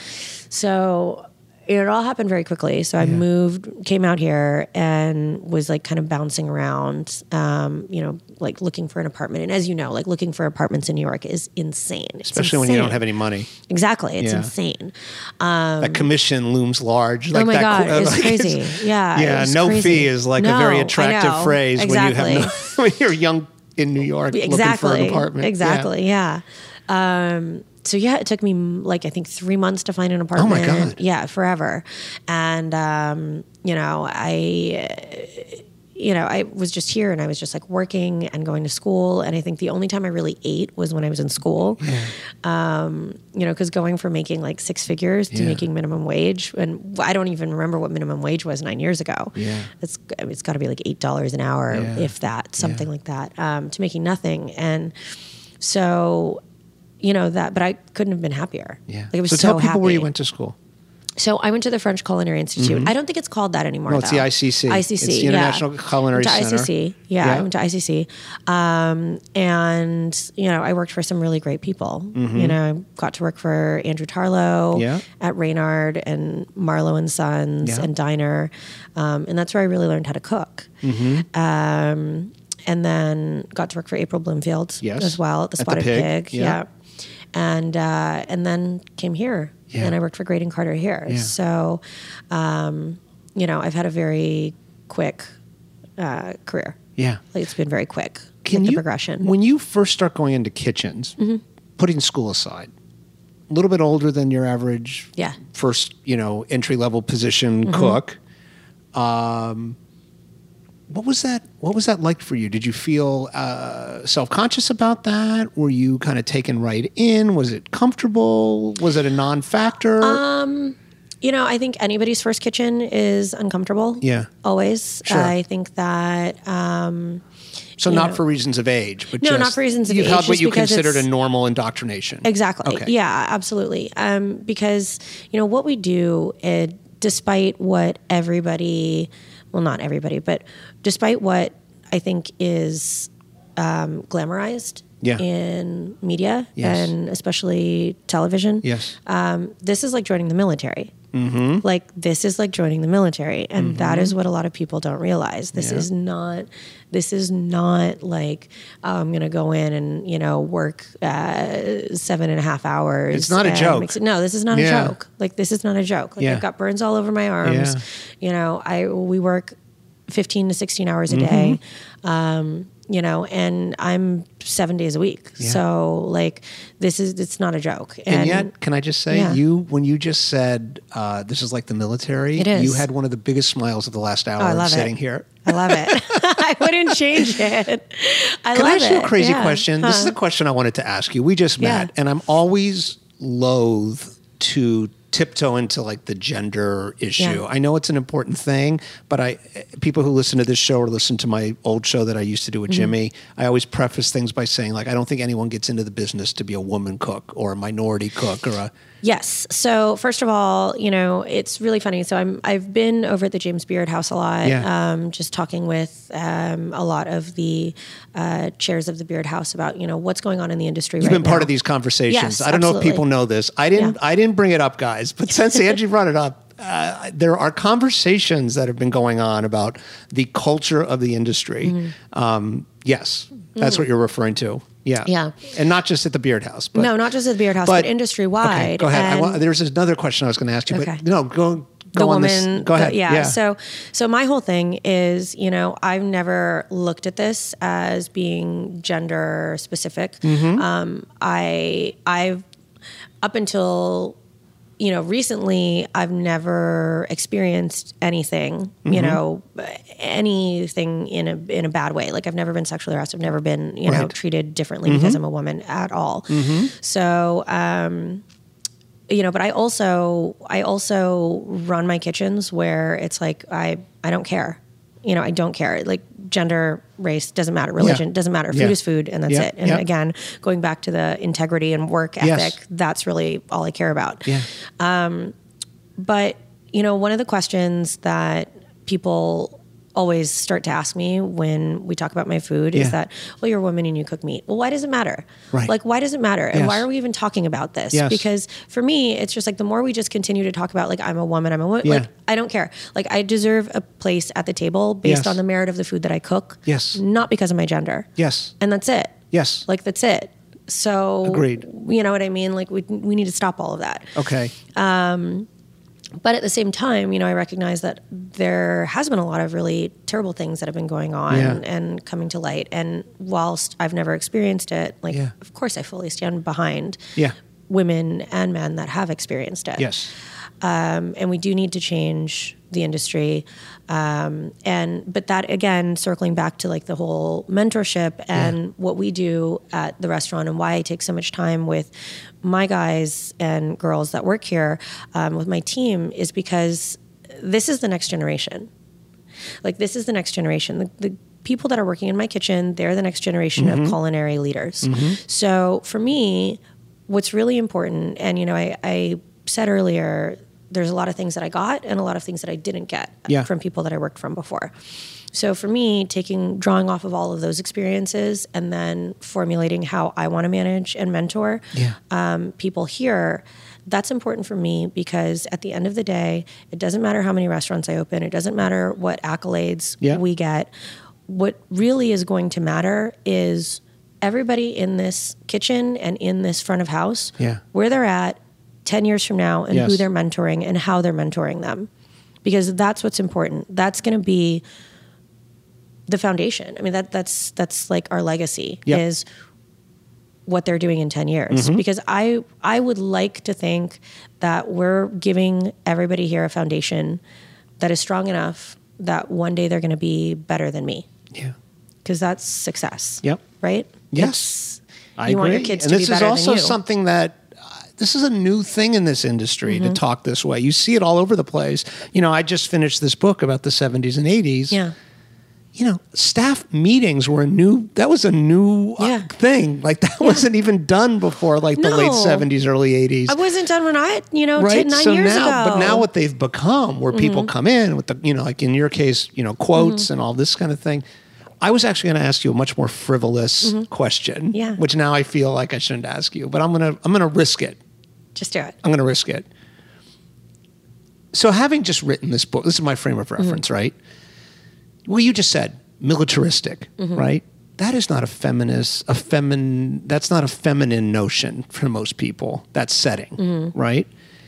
So it all happened very quickly. So I moved, came out here, and was like kind of bouncing around, um, you know, like looking for an apartment. And as you know, like looking for apartments in New York is insane. It's Especially when you insane. don't have any money. Exactly. It's Yeah. insane. That commission looms large. Like oh my that, God, qu- it's like crazy. Yeah. Yeah, it's no crazy. fee is like a No, very I attractive know. phrase Exactly. when you have no, when you're a young in New York exactly, looking for an apartment. Exactly, yeah. yeah. Um, so yeah, it took me like I think three months to find an apartment. Oh my God. Yeah, forever. And um, you know, I you know, I was just here and I was just like working and going to school. And I think the only time I really ate was when I was in school. Yeah. Um, you know, because going from making like six figures to Yeah. making minimum wage, and I don't even remember what minimum wage was nine years ago. Yeah. It's I mean, it's got to be like eight dollars an hour, Yeah. if that, something Yeah. like that, um, to making nothing. And so, you know that, but I couldn't have been happier. Yeah. Like I was so so, tell people happy. where you went to school. So I went to the French Culinary Institute. I don't think it's called that anymore. No, it's though. the I C C. I C C. It's the yeah. International Culinary went to Center. I C C. Yeah, Yeah. I went to I C C. Um, and you know, I worked for some really great people. You know, I got to work for Andrew Tarlow Mm-hmm. Yeah. at Reynard and Marlowe and Sons Yeah. and Diner, um, and that's where I really learned how to cook. Mm-hmm. Um, and then got to work for April Bloomfield Yes. as well at the At the Spotted Pig. Pig. Yeah. Yeah. And uh, and then came here, Yeah. and I worked for Graydon Carter here. Yeah. So, um, you know, I've had a very quick uh, career. Yeah. Like it's been very quick. Can like the you, progression? when you first start going into kitchens, putting school aside, a little bit older than your average Yeah. first, you know, entry level position cook, um, what was that? What was that like for you? Did you feel uh, self conscious about that? Were you kind of taken right in? Was it comfortable? Was it a non factor? Um, You know, I think anybody's first kitchen is uncomfortable. Yeah. Always. Sure. I think that. Um, so you not know- for reasons of age, but No, just not for reasons of you've age, had what just you because considered a it's- normal indoctrination. Exactly. Okay. Yeah, absolutely. Um, because, you know, what we do, it, despite what everybody, well, not everybody, but despite what I think is um, glamorized Yeah. in media Yes. and especially television, Yes. um, this is like joining the military. Mm-hmm. Like this is like joining the military, and that is what a lot of people don't realize. This Yeah. is not. This is not like oh, I'm going to go in and you know work uh, seven and a half hours. It's not a and joke. mix it- no, this is not Yeah. a joke. Like this is not a joke. Like Yeah. I've got burns all over my arms. Yeah. You know, I we work fifteen to sixteen hours a Mm-hmm. day. Um, you know, and I'm seven days a week. Yeah. So like this is it's not a joke. And, yet, can I just say, Yeah. you when you just said uh, this is like the military, It is. you had one of the biggest smiles of the last hour Oh, I love sitting it. here. I love it. I wouldn't change it. I Can love I ask you a it. crazy Yeah. question? This is Huh. a question I wanted to ask you. We just Yeah. met, and I'm always loath to tiptoe into like the gender issue. Yeah. I know it's an important thing, but I people who listen to this show or listen to my old show that I used to do with Mm-hmm. Jimmy, I always preface things by saying like I don't think anyone gets into the business to be a woman cook or a minority cook or a Yes. So first of all, you know, it's really funny. So I'm I've been over at the James Beard House a lot, Yeah. um, just talking with um, a lot of the uh, chairs of the Beard House about you know what's going on in the industry. You've right been part now. of these conversations. Yes, I don't know if absolutely. people know this. I didn't. Yeah. I didn't bring it up, guys. But since Angie brought it up, uh, there are conversations that have been going on about the culture of the industry. Mm-hmm. Um, yes, that's what you're referring to. Yeah, Yeah. and not just at the Beard House. But, no, not just at the Beard House, but, industry wide. Okay, go ahead. I want, there's another question I was going to ask you, Okay. but no, go. Go the on woman this. Go ahead. the- yeah. so so my whole thing is you know I've never looked at this as being gender specific. Mm-hmm. um i i've up until you know recently I've never experienced anything Mm-hmm. you know anything in a in a bad way. Like I've never been sexually harassed. I've never been you know Right. Mm-hmm. treated differently because I'm a woman at all. So um you know, but I also I also run my kitchens where it's like I I don't care. You know, I don't care. Like gender, race doesn't matter. Religion Yeah. doesn't matter. Food Yeah. is food, and that's Yeah. it. And Yeah. again, going back to the integrity and work Yes. ethic, that's really all I care about. Yeah. But you know, one of the questions that people always start to ask me when we talk about my food Yeah. is that, well, you're a woman and you cook meat. Well, why does it matter? Right. Like, why does it matter? And Yes. why are we even talking about this? Yes. Because for me, it's just like the more we just continue to talk about like I'm a woman, I'm a woman. Yeah. Like I don't care. Like I deserve a place at the table based Yes. on the merit of the food that I cook. Yes. Not because of my gender. Yes. And that's it. Yes. Like that's it. So Agreed. You know what I mean? Like we we need to stop all of that. Okay. But at the same time, you know, I recognize that there has been a lot of really terrible things that have been going on Yeah. and, and coming to light. And whilst I've never experienced it, like, Yeah. of course, I fully stand behind Yeah. women and men that have experienced it. Yes. Um, and we do need to change the industry. Um, and but that again, circling back to like the whole mentorship and Yeah. what we do at the restaurant and why I take so much time with my guys and girls that work here, um, with my team, is because this is the next generation. Like this is the next generation. The, the people that are working in my kitchen, they're the next generation Mm-hmm. of culinary leaders. So for me, what's really important, and you know, I, I said earlier, there's a lot of things that I got and a lot of things that I didn't get Yeah. from people that I worked from before. So for me, taking, drawing off of all of those experiences and then formulating how I want to manage and mentor Yeah. um, people here, that's important for me because at the end of the day, it doesn't matter how many restaurants I open. It doesn't matter what accolades Yeah. we get. What really is going to matter is everybody in this kitchen and in this front of house, Yeah. where they're at ten years from now and who Yes. they're mentoring and how they're mentoring them. Because that's what's important. That's going to be the foundation. I mean, that that's that's like our legacy Yep. is what they're doing in ten years. Mm-hmm. Because I I would like to think that we're giving everybody here a foundation that is strong enough that one day they're going to be better than me. Yeah. Because that's success. Yep. Right? Yes. It's- I you want your agree. kids and to this be is better also than you. something that uh, this is a new thing in this industry Mm-hmm. to talk this way. You see it all over the place. You know, I just finished this book about the seventies and eighties. Yeah. You know, staff meetings were a new, that was a new uh, Yeah. thing. Like that wasn't even done before like the late No. seventies, early eighties. I wasn't done when I, you know, Right. ten, nine so years now, ago. Mm-hmm. but now what they've become, where people come in with the, you know, like in your case, you know, quotes and all this kind of thing. I was actually going to ask you a much more frivolous question, Mm-hmm. Yeah. which now I feel like I shouldn't ask you, but I'm gonna I'm gonna risk it. Just do it. I'm gonna risk it. So, having just written this book, this is my frame of reference, Mm-hmm. right? Well, you just said militaristic, Mm-hmm. right? That is not a feminist, a feminine. That's not a feminine notion for most people. That setting, Mm-hmm. right?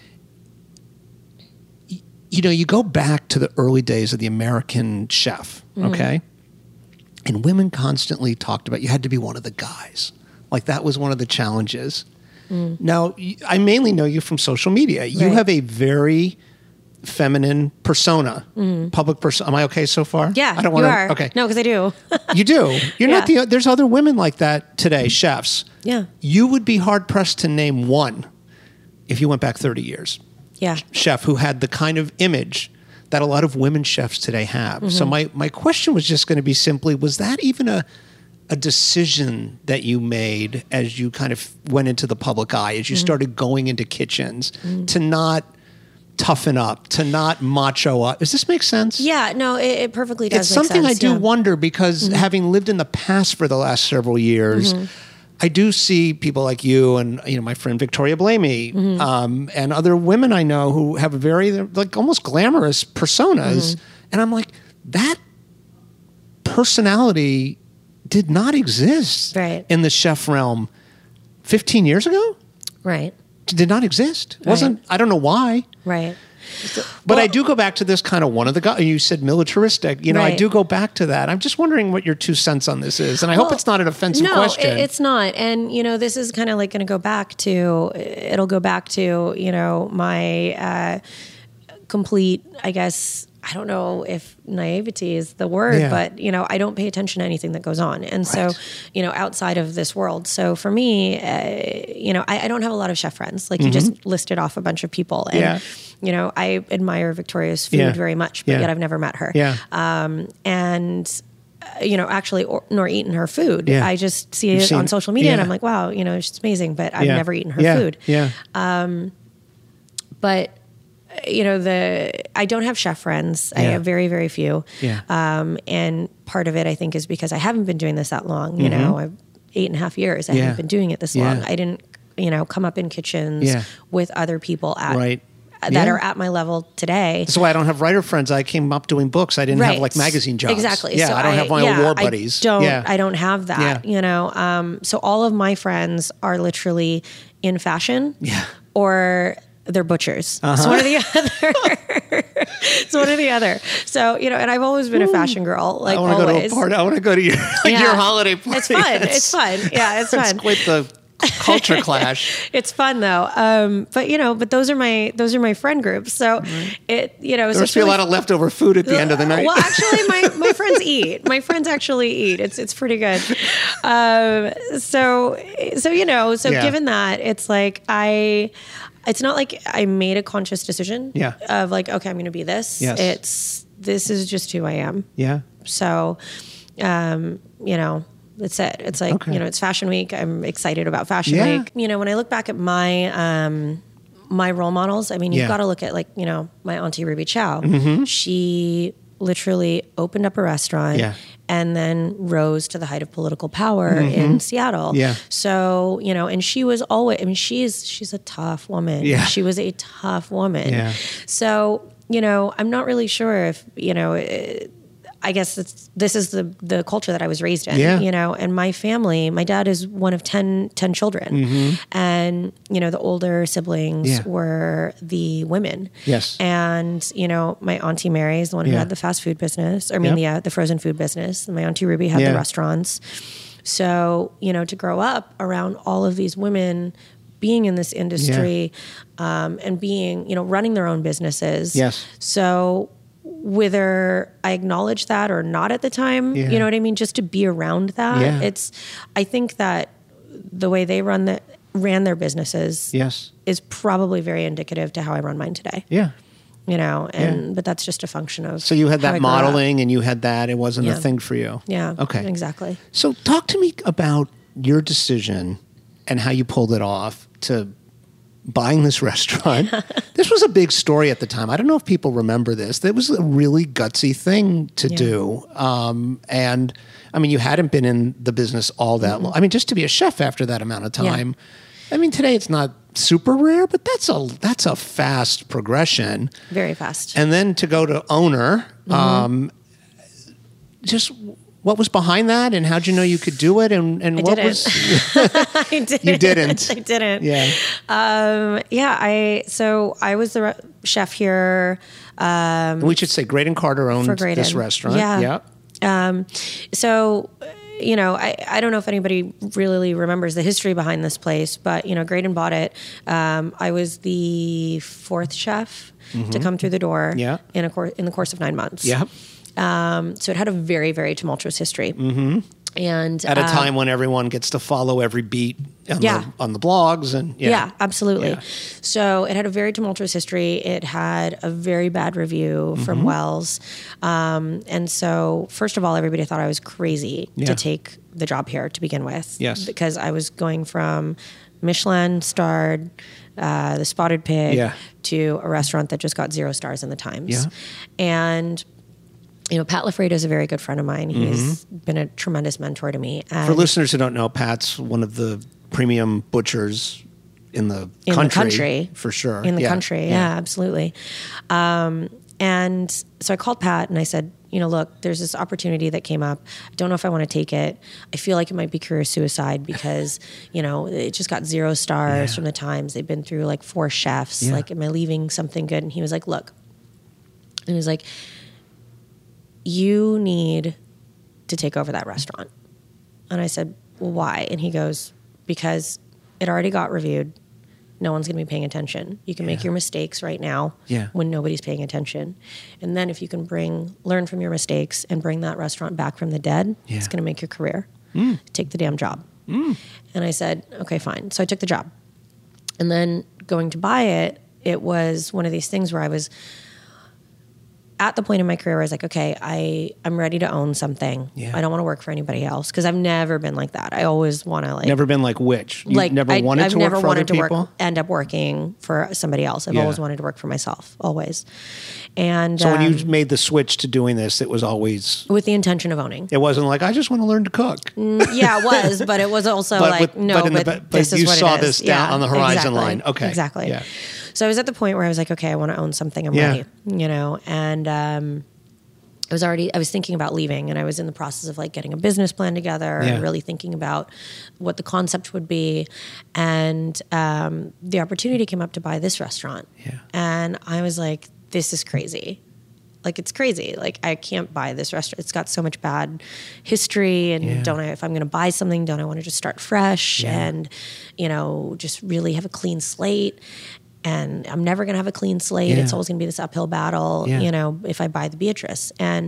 Y- You know, you go back to the early days of the American chef, Mm-hmm. okay? And women constantly talked about you had to be one of the guys. Like that was one of the challenges. Now, y- I mainly know you from social media. You Right. have a very feminine persona, public persona. Am I okay so far? Mm-hmm. Yeah, I don't you want are. to. Okay, No, because I do. you do. You're not Yeah. the. There's other women like that today, chefs. Yeah. You would be hard pressed to name one if you went back thirty years. Yeah. Chef who had the kind of image that a lot of women chefs today have. Mm-hmm. So my my question was just going to be simply: was that even a a decision that you made as you kind of went into the public eye, as you Mm-hmm. started going into kitchens, to not toughen up, to not macho up? Does this make sense? Yeah, no, it, it perfectly does. It's make something sense. I do yeah. Mm-hmm. wonder because having lived in the past for the last several years, I do see people like you and you know my friend Victoria Blamey Mm-hmm. um, and other women I know who have very like almost glamorous personas, Mm-hmm. and I'm like that personality did not exist Right. in the chef realm fifteen years ago. Right, Did not exist. Wasn't I don't know why. right. But I Well- do go back to this kind of one of the guys. You said militaristic. You know, I Right. do go back to that. I'm just wondering what your two cents on this is, and I hope Well, it's not an offensive no, question. it- it's not. And you know, this is kind of like going to go back to. It'll go back to you know my uh, complete. I guess I don't know if naivety is the word, Yeah. but you know, I don't pay attention to anything that goes on, and so Right. you know, outside of this world. So for me, uh, you know, I, I don't have a lot of chef friends. Like you just listed off a bunch of people, and Yeah. you know, I admire Victoria's food Yeah. very much, but Yeah. yet I've never met her. yeah, Um, and uh, you know, actually, or, nor eaten her food. Yeah. I just see You've it seen on it. social media, and Yeah. I'm like, wow, you know, she's amazing, but I've yeah. never eaten her yeah. food. Yeah, But uh, you know, the I don't have chef friends. I Yeah. have very, very few. Yeah. Um, and part of it, I think, is because I haven't been doing this that long. You know, I've eight and a half years. I Mm-hmm. Yeah. haven't been doing it this Yeah. long. I didn't, you know, come up in kitchens Yeah. with other people at Right. that Yeah. are at my level today. that's why I don't have writer friends. I came up doing books. I didn't have like magazine jobs. Exactly. Yeah, So I don't have my yeah, war buddies. I don't. Yeah. I don't have that. Yeah. You know. Um, so all of my friends are literally in fashion. Yeah. Or they're butchers. It's one or the other. It's one or the other. So, you know, and I've always been a fashion girl, like I want to go to a always. party. I want to go to your, Yeah. your holiday party. It's fun. That's- It's fun. Yeah, it's It's fun. quite the culture clash. It's fun though. Um, but you know, but those are my those are my friend groups. So it you know, There so must it's be a really- lot of leftover food at the end of the night. Well, actually, my, my friends eat. My friends actually eat. It's it's pretty good. Um, so so you know, so Yeah. given that, it's like I. It's not like I made a conscious decision. Yeah. Of like, okay, I'm going to be this. Yes. It's this is just who I am. yeah. So, um, you know, that's it. It's like, Okay. you know, it's Fashion Week. I'm excited about Fashion Yeah. Week. You know, when I look back at my um, my role models, I mean, you've Yeah. got to look at like, you know, my auntie Ruby Chow. She literally opened up a restaurant Yeah. and then rose to the height of political power in Seattle. Yeah. So, you know, and she was always, I mean, she's, she's a tough woman. Yeah. She was a tough woman. Yeah. So, you know, I'm not really sure if, you know, it, I guess it's, this is the the culture that I was raised in, Yeah. you know, and my family, my dad is one of ten, ten children. And, you know, the older siblings Mm-hmm. Yeah. were the women. Yes. And, you know, my auntie Mary is the one who Yeah. had the fast food business, or I mean, Yep. the, uh, the frozen food business. And my auntie Ruby had Yeah. the restaurants. So, you know, to grow up around all of these women being in this industry um, and being, you know, running their own businesses. Yes. So whether I acknowledge that or not at the time, Yeah. you know what I mean? Just to be around that. Yeah. It's, I think that the way they run the, ran their businesses Yes. is probably very indicative to how I run mine today. Yeah. You know, and, but that's just a function of. So you had how I that grew up. modeling and you had that. It wasn't a Yeah. thing for you. Yeah. Okay. Exactly. So talk to me about your decision and how you pulled it off to buying this restaurant. This was a big story at the time. I don't know if people remember this. That was a really gutsy thing to Yeah. do. Um, and I mean, you hadn't been in the business all that long. I mean, just to be a chef after that amount of Yeah. time. I mean, today it's not super rare, but that's a that's a fast progression. Very fast. And then to go to owner, Mm-hmm. um, just what was behind that, and how'd you know you could do it, and and I what didn't. was I didn't. You didn't. I didn't. yeah Um, yeah. I, so I was the re- chef here. Um, we should say Graydon Carter owned For Graydon. this restaurant. Yeah. Yep. Um, so, you know, I, I don't know if anybody really remembers the history behind this place, but, you know, Graydon bought it. Um, I was the fourth chef to come through the door Mm-hmm. Yeah. in a cour- in the course of nine months. Yep. Um, so it had a very, very tumultuous history. Mm-hmm. And At a um, time when everyone gets to follow every beat on, Yeah. the, on the blogs and yeah, Yeah, absolutely. Yeah. So it had a very tumultuous history. It had a very bad review Mm-hmm. from Wells. Um, and so, first of all, everybody thought I was crazy Yeah. to take the job here to begin with. Yes. Because I was going from Michelin starred, uh, the Spotted Pig, Yeah. to a restaurant that just got zero stars in the Times. Yeah. And you know, Pat LaFreda is a very good friend of mine. He's been a tremendous mentor to me. And Mm-hmm. For listeners who don't know, Pat's one of the premium butchers in the in country, the country for sure. in the Yeah. country yeah, absolutely um, and so I called Pat and I said, you know, look, there's this opportunity that came up. I don't know if I want to take it. I feel like it might be career suicide because, you know, it just got zero stars Yeah. from the Times. They've been through like four chefs. Yeah. Like, am I leaving something good? And he was like, look, and he was like, you need to take over that restaurant. And I said, well, why? And he goes, because it already got reviewed. No one's going to be paying attention. You can make Yeah. your mistakes right now Yeah. when nobody's paying attention. And then if you can bring, learn from your mistakes and bring that restaurant back from the dead, Yeah. it's going to make your career. Take the damn job. And I said, okay, fine. So I took the job. And then going to buy it, it was one of these things where I was at the point in my career where I was like, okay, I, I'm ready to own something. Yeah. I don't want to work for anybody else because I've never been like that. I always want to like Never been like which? You like never I, wanted I've to never work for wanted other to people? work end up working for somebody else. I've Yeah. always wanted to work for myself, always. And So when um, you made the switch to doing this, it was always, with the intention of owning. it wasn't like, I just want to learn to cook. Yeah, it was, but it was also But like, with- no, but but, in the ba- but this is you what saw it is. this down Yeah, on the horizon exactly. line. Okay. Exactly. Yeah. So I was at the point where I was like, okay, I want to own something. I'm Yeah. ready, you know, and, um, I was already, I was thinking about leaving, and I was in the process of like getting a business plan together Yeah. and really thinking about what the concept would be. And um, the opportunity came up to buy this restaurant. Yeah. And I was like, this is crazy. Like, it's crazy. Like, I can't buy this restaurant. It's got so much bad history. And Yeah. don't I, if I'm going to buy something, don't I want to just start fresh Yeah. and, you know, just really have a clean slate? And I'm never going to have a clean slate. Yeah. It's always going to be this uphill battle, Yeah. you know, if I buy the Beatrice. And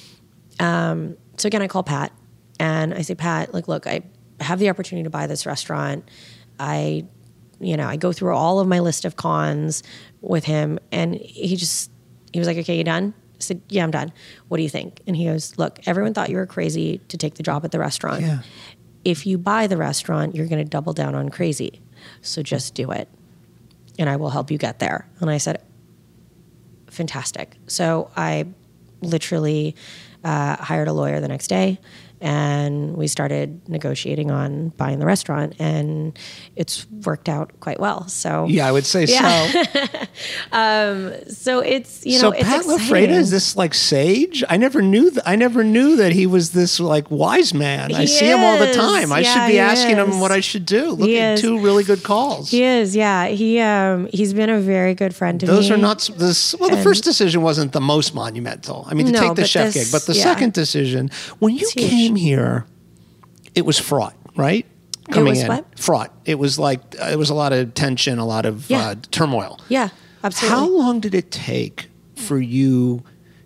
um, so again, I call Pat and I say, Pat, like, look, I have the opportunity to buy this restaurant. I, you know, I go through all of my list of cons with him, and he just, he was like, okay, you done? I said, yeah, I'm done. What do you think? And he goes, look, everyone thought you were crazy to take the job at the restaurant. Yeah. If you buy the restaurant, you're going to double down on crazy. So just do it, and I will help you get there. And I said, fantastic. So I literally uh, hired a lawyer the next day, and we started negotiating on buying the restaurant, and it's worked out quite well. So Yeah, I would say Yeah. so. so it's, you so know, it's Pat exciting. LaFreda is this like sage? I never knew. Th- I never knew that he was this like wise man. I He see him all the is. time. I Yeah, should be he asking him is. what I should do. Look He at is. two really good calls. He is, yeah. He um he's been a very good friend to Those me. are not s- this. Well, the And- first decision wasn't the most monumental. I mean, to No, take the but chef this- gig, but the yeah. second decision, when you It's huge. came here, it was fraught, right? Coming was in, what? fraught. It was like uh, it was a lot of tension, a lot of Yeah. uh, turmoil. Yeah, absolutely. How long did it take for you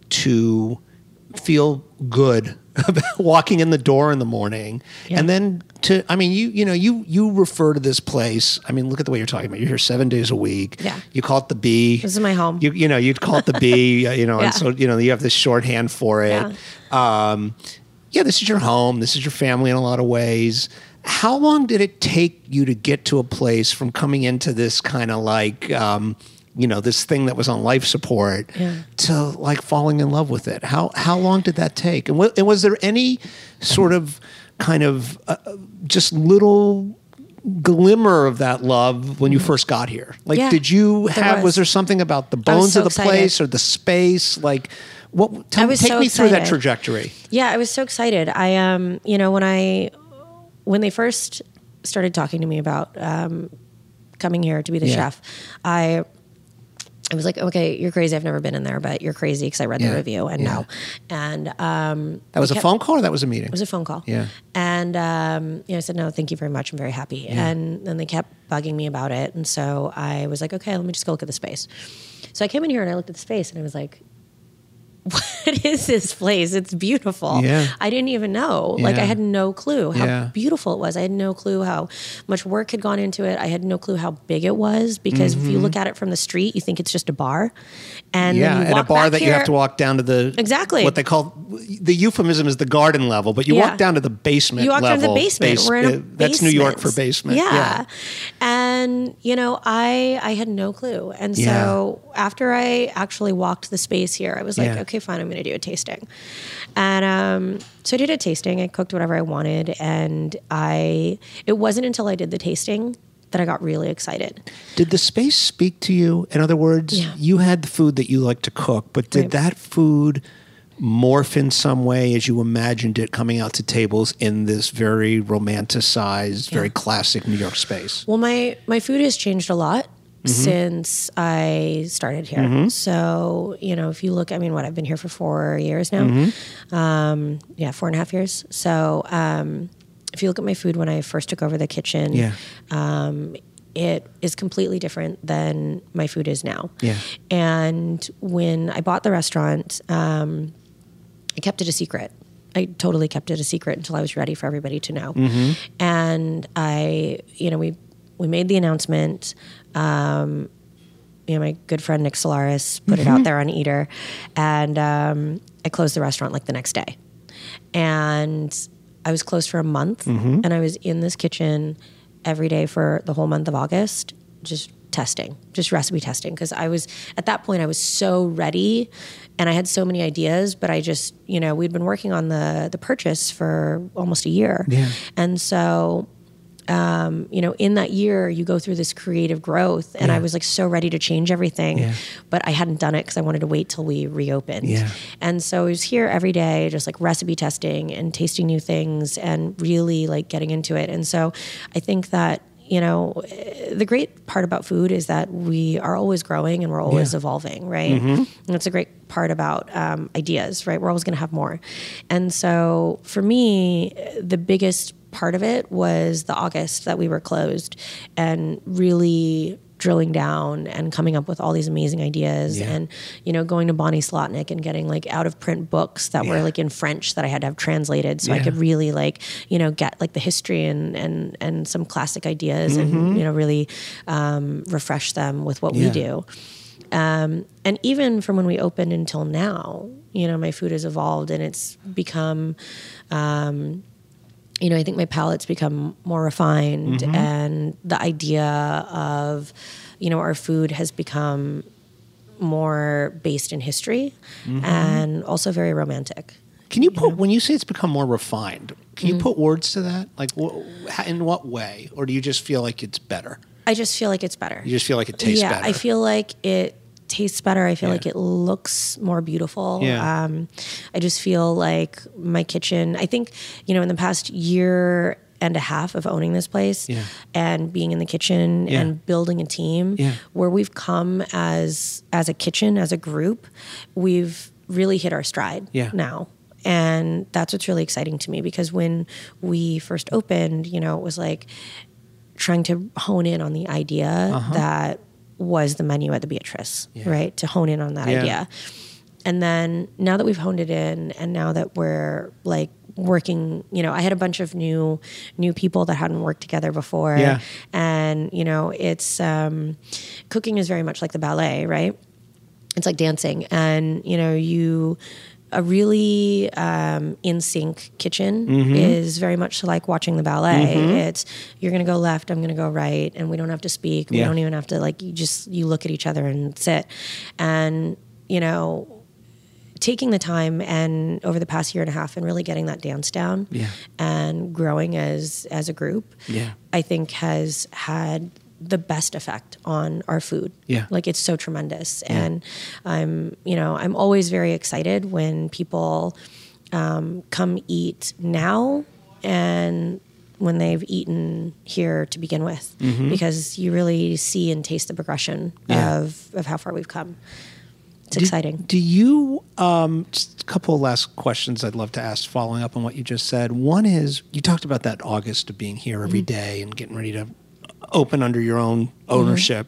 to feel good about walking in the door in the morning, Yeah. and then to? I mean, you you know you you refer to this place. I mean, look at the way you're talking about. It. You're here seven days a week. Yeah. You call it the B. This is my home. You you know you'd call it the B. uh, You know, Yeah. and so you know you have this shorthand for it. Yeah. Um, yeah, this is your home. This is your family in a lot of ways. How long did it take you to get to a place from coming into this kind of like, um, you know, this thing that was on life support Yeah. to like falling in love with it? How how long did that take? And, w- and was there any sort of kind of uh, just little glimmer of that love when you first got here? Like, Yeah, did you there have? Was. was. there something about the I was bones so of the excited. place or the space? Like, what? Tell, I was take so me through that excited. trajectory. Yeah, I was so excited. I um, you know, when I when they first started talking to me about um, coming here to be the Yeah. chef, I I was like, okay, you're crazy. I've never been in there, but you're crazy because I read Yeah. the review and Yeah. no. And um, That was they a kept- phone call or that was a meeting? It was a phone call. Yeah. And um, you know, I said, no, thank you very much. I'm very happy. And then they kept bugging me about it. And so I was like, okay, let me just go look at the space. So I came in here and I looked at the space and I was like, what is this place? It's beautiful. Yeah. I didn't even know. Like, Yeah. I had no clue how Yeah. beautiful it was. I had no clue how much work had gone into it. I had no clue how big it was because if you look at it from the street, you think it's just a bar. And Mm-hmm. Yeah, then you and a walk bar back that you here- have to walk down to the Exactly. what they call the euphemism is the garden level, but you Yeah. walk down to the basement. You walk down to the level. basement. Base- We're in a uh, that's New York for basement. basement. Yeah. And you know, I I had no clue. And so after I actually walked the space here, I was like, Yeah. okay, fine, I'm going to do a tasting. And um, so I did a tasting. I cooked whatever I wanted, and I. It wasn't until I did the tasting that I got really excited. Did the space speak to you? In other words, Yeah. you had the food that you like to cook, but did Right. that food morph in some way as you imagined it coming out to tables in this very romanticized, very classic New York space? Well, my my food has changed a lot since I started here. So, you know, if you look, I mean, what, I've been here for four years now. Um, yeah, four and a half years. So, um, if you look at my food when I first took over the kitchen, Yeah. um, it is completely different than my food is now. Yeah. And when I bought the restaurant, um, I kept it a secret. I totally kept it a secret until I was ready for everybody to know. And I, you know, we we made the announcement. Um, you know, my good friend Nick Solaris put it out there on Eater, and um, I closed the restaurant like the next day. And I was closed for a month, and I was in this kitchen every day for the whole month of August, just testing, just recipe testing. Because I was, at that point, I was so ready and I had so many ideas, but I just, you know, we'd been working on the the purchase for almost a year. Yeah. And so um, you know, in that year, you go through this creative growth, and Yeah. I was like so ready to change everything, Yeah. but I hadn't done it because I wanted to wait till we reopened. Yeah. And so I was here every day, just like recipe testing and tasting new things and really like getting into it. And so I think that, you know, the great part about food is that we are always growing and we're always Yeah. evolving, right? Mm-hmm. And that's a great part about um, ideas, right? We're always going to have more. And so for me, the biggest part of it was the August that we were closed, and really drilling down and coming up with all these amazing ideas, Yeah. and, you know, going to Bonnie Slotnick and getting like out of print books that Yeah. were like in French that I had to have translated so I Yeah. could really like, you know, get like the history and, and, and some classic ideas Mm-hmm. and, you know, really um, refresh them with what Yeah. we do. Um, and even from when we opened until now, you know, my food has evolved and it's become, um, you know, I think my palate's become more refined, Mm-hmm. and the idea of, you know, our food has become more based in history Mm-hmm. and also very romantic. Can you put, when you say it's become more refined, can Mm-hmm. you put words to that? Like, wh- how- in what way? Or do you just feel like it's better? I just feel like it's better. You just feel like it tastes yeah, better? I feel like it tastes better. I feel Yeah. like it looks more beautiful. Yeah. Um, I just feel like my kitchen, I think, you know, in the past year and a half of owning this place Yeah. and being in the kitchen Yeah. and building a team, Yeah. where we've come as as a kitchen, as a group, we've really hit our stride Yeah. now. And that's what's really exciting to me, because when we first opened, you know, it was like trying to hone in on the idea that was the menu at the Beatrice, Uh-huh. Yeah. right? To hone in on that Yeah. idea. And then now that we've honed it in, and now that we're like working, you know, I had a bunch of new new people that hadn't worked together before. Yeah. And, you know, it's um cooking is very much like the ballet, right? It's like dancing. And, you know, you a really um, in sync kitchen Mm-hmm. is very much like watching the ballet. It's you're going to go left, I'm going to go right, and we don't have to speak. We Yeah. don't even have to like. You just you look at each other and sit, and you know, taking the time and over the past year and a half and really getting that dance down, Yeah. and growing as as a group, Yeah. I think has had the best effect on our food. Yeah. Like it's so tremendous. And I'm, you know, I'm always very excited when people um, come eat now and when they've eaten here to begin with, because you really see and taste the progression Mm-hmm. Yeah. of, of how far we've come. It's Do- exciting. Do you, um, just a couple of last questions I'd love to ask following up on what you just said. One is, you talked about that August of being here every day and getting ready to open under your own ownership.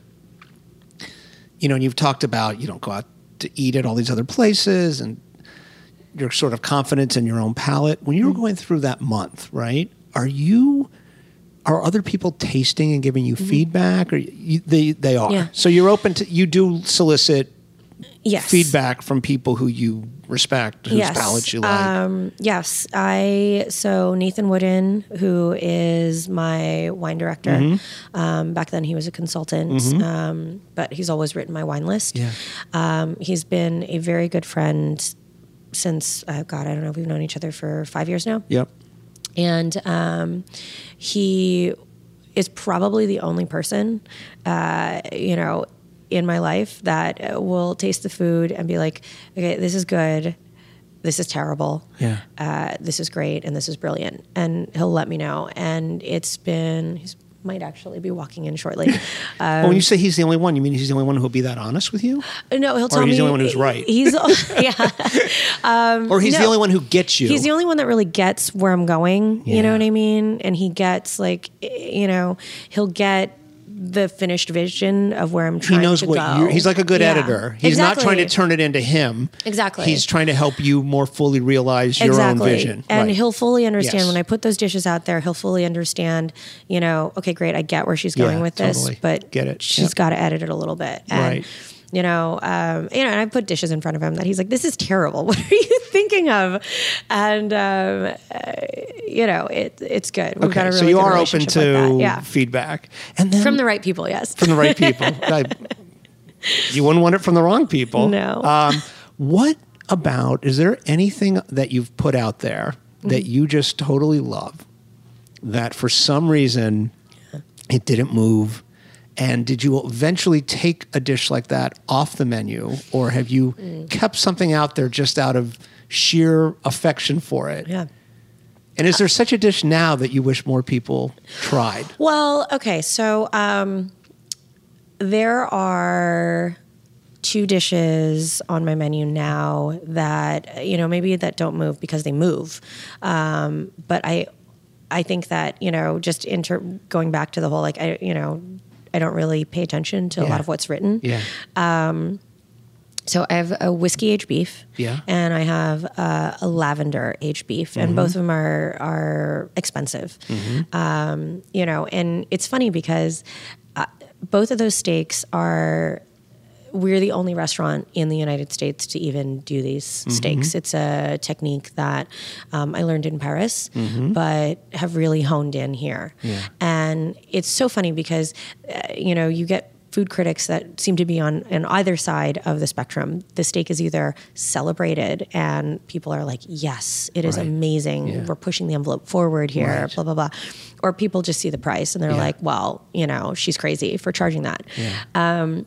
You know, and you've talked about you don't go out to eat at all these other places and your sort of confidence in your own palate. When you were going through that month, right, are you... Are other people tasting and giving you feedback? Or you, they they are. Yeah. So you're open to, you do solicit Yes. feedback from people who you respect, whose Yes. palates you like. Um, yes. I, so Nathan Wooden, who is my wine director, Mm-hmm. um, back then he was a consultant, um, but he's always written my wine list. Yeah. Um, he's been a very good friend since, uh, God, I don't know, we've known each other for five years now. Yep. And um, he is probably the only person, uh, you know, in my life that uh, will taste the food and be like, okay, this is good, this is terrible, Yeah. uh, this is great, and this is brilliant. And he'll let me know. And it's been, he might actually be walking in shortly. Um, Well, when you say he's the only one, you mean he's the only one who'll be that honest with you? no, he'll tell he's me. the only one who's right? He's, yeah. Or he's the no. only one who gets you? He's the only one that really gets where I'm going. You Yeah. know what I mean? And he gets like, you know, he'll get the finished vision of where I'm he trying knows to what go. you're, he's like a good Yeah. editor. He's not Exactly. trying to turn it into him. Exactly. He's trying to help you more fully realize your exactly. own vision. And Right. he'll fully understand Yes. when I put those dishes out there, he'll fully understand, you know, okay, great, I get where she's going Yeah, with this, totally. but Get it. she's Yep. got to edit it a little bit. And, Right. you know, um, you know, and I put dishes in front of him that he's like, this is terrible. What are you thinking of? And, um, uh, you know, it, it's good. We've got a Okay, really so you good are open relationship to like that. Yeah. feedback. And then From the right people, yes. from the right people. I, you wouldn't want it from the wrong people. No. Um, what about, is there anything that you've put out there that Mm-hmm. you just totally love that for some reason it didn't move? And did you eventually take a dish like that off the menu, or have you mm. kept something out there just out of sheer affection for it? Yeah. And is there such a dish now that you wish more people tried? Well, okay, so um, there are two dishes on my menu now that, you know, maybe that don't move because they move. Um, but I I think that, you know, just inter- going back to the whole, like, I, you know, I don't really pay attention to yeah. a lot of what's written. Yeah. Um, so I have a whiskey aged beef. Yeah. And I have uh, a lavender aged beef, and mm-hmm. both of them are are expensive. Mm-hmm. Um, you know, and it's funny because uh, both of those steaks are. We're the only restaurant in the United States to even do these mm-hmm. steaks. It's a technique that um, I learned in Paris, mm-hmm. but have really honed in here. Yeah. And it's so funny because, uh, you know, you get food critics that seem to be on, on either side of the spectrum. The steak is either celebrated and people are like, yes, it is right. amazing. Yeah. We're pushing the envelope forward here, right. blah, blah, blah. Or people just see the price and they're yeah. like, well, you know, she's crazy for charging that. Yeah. Um,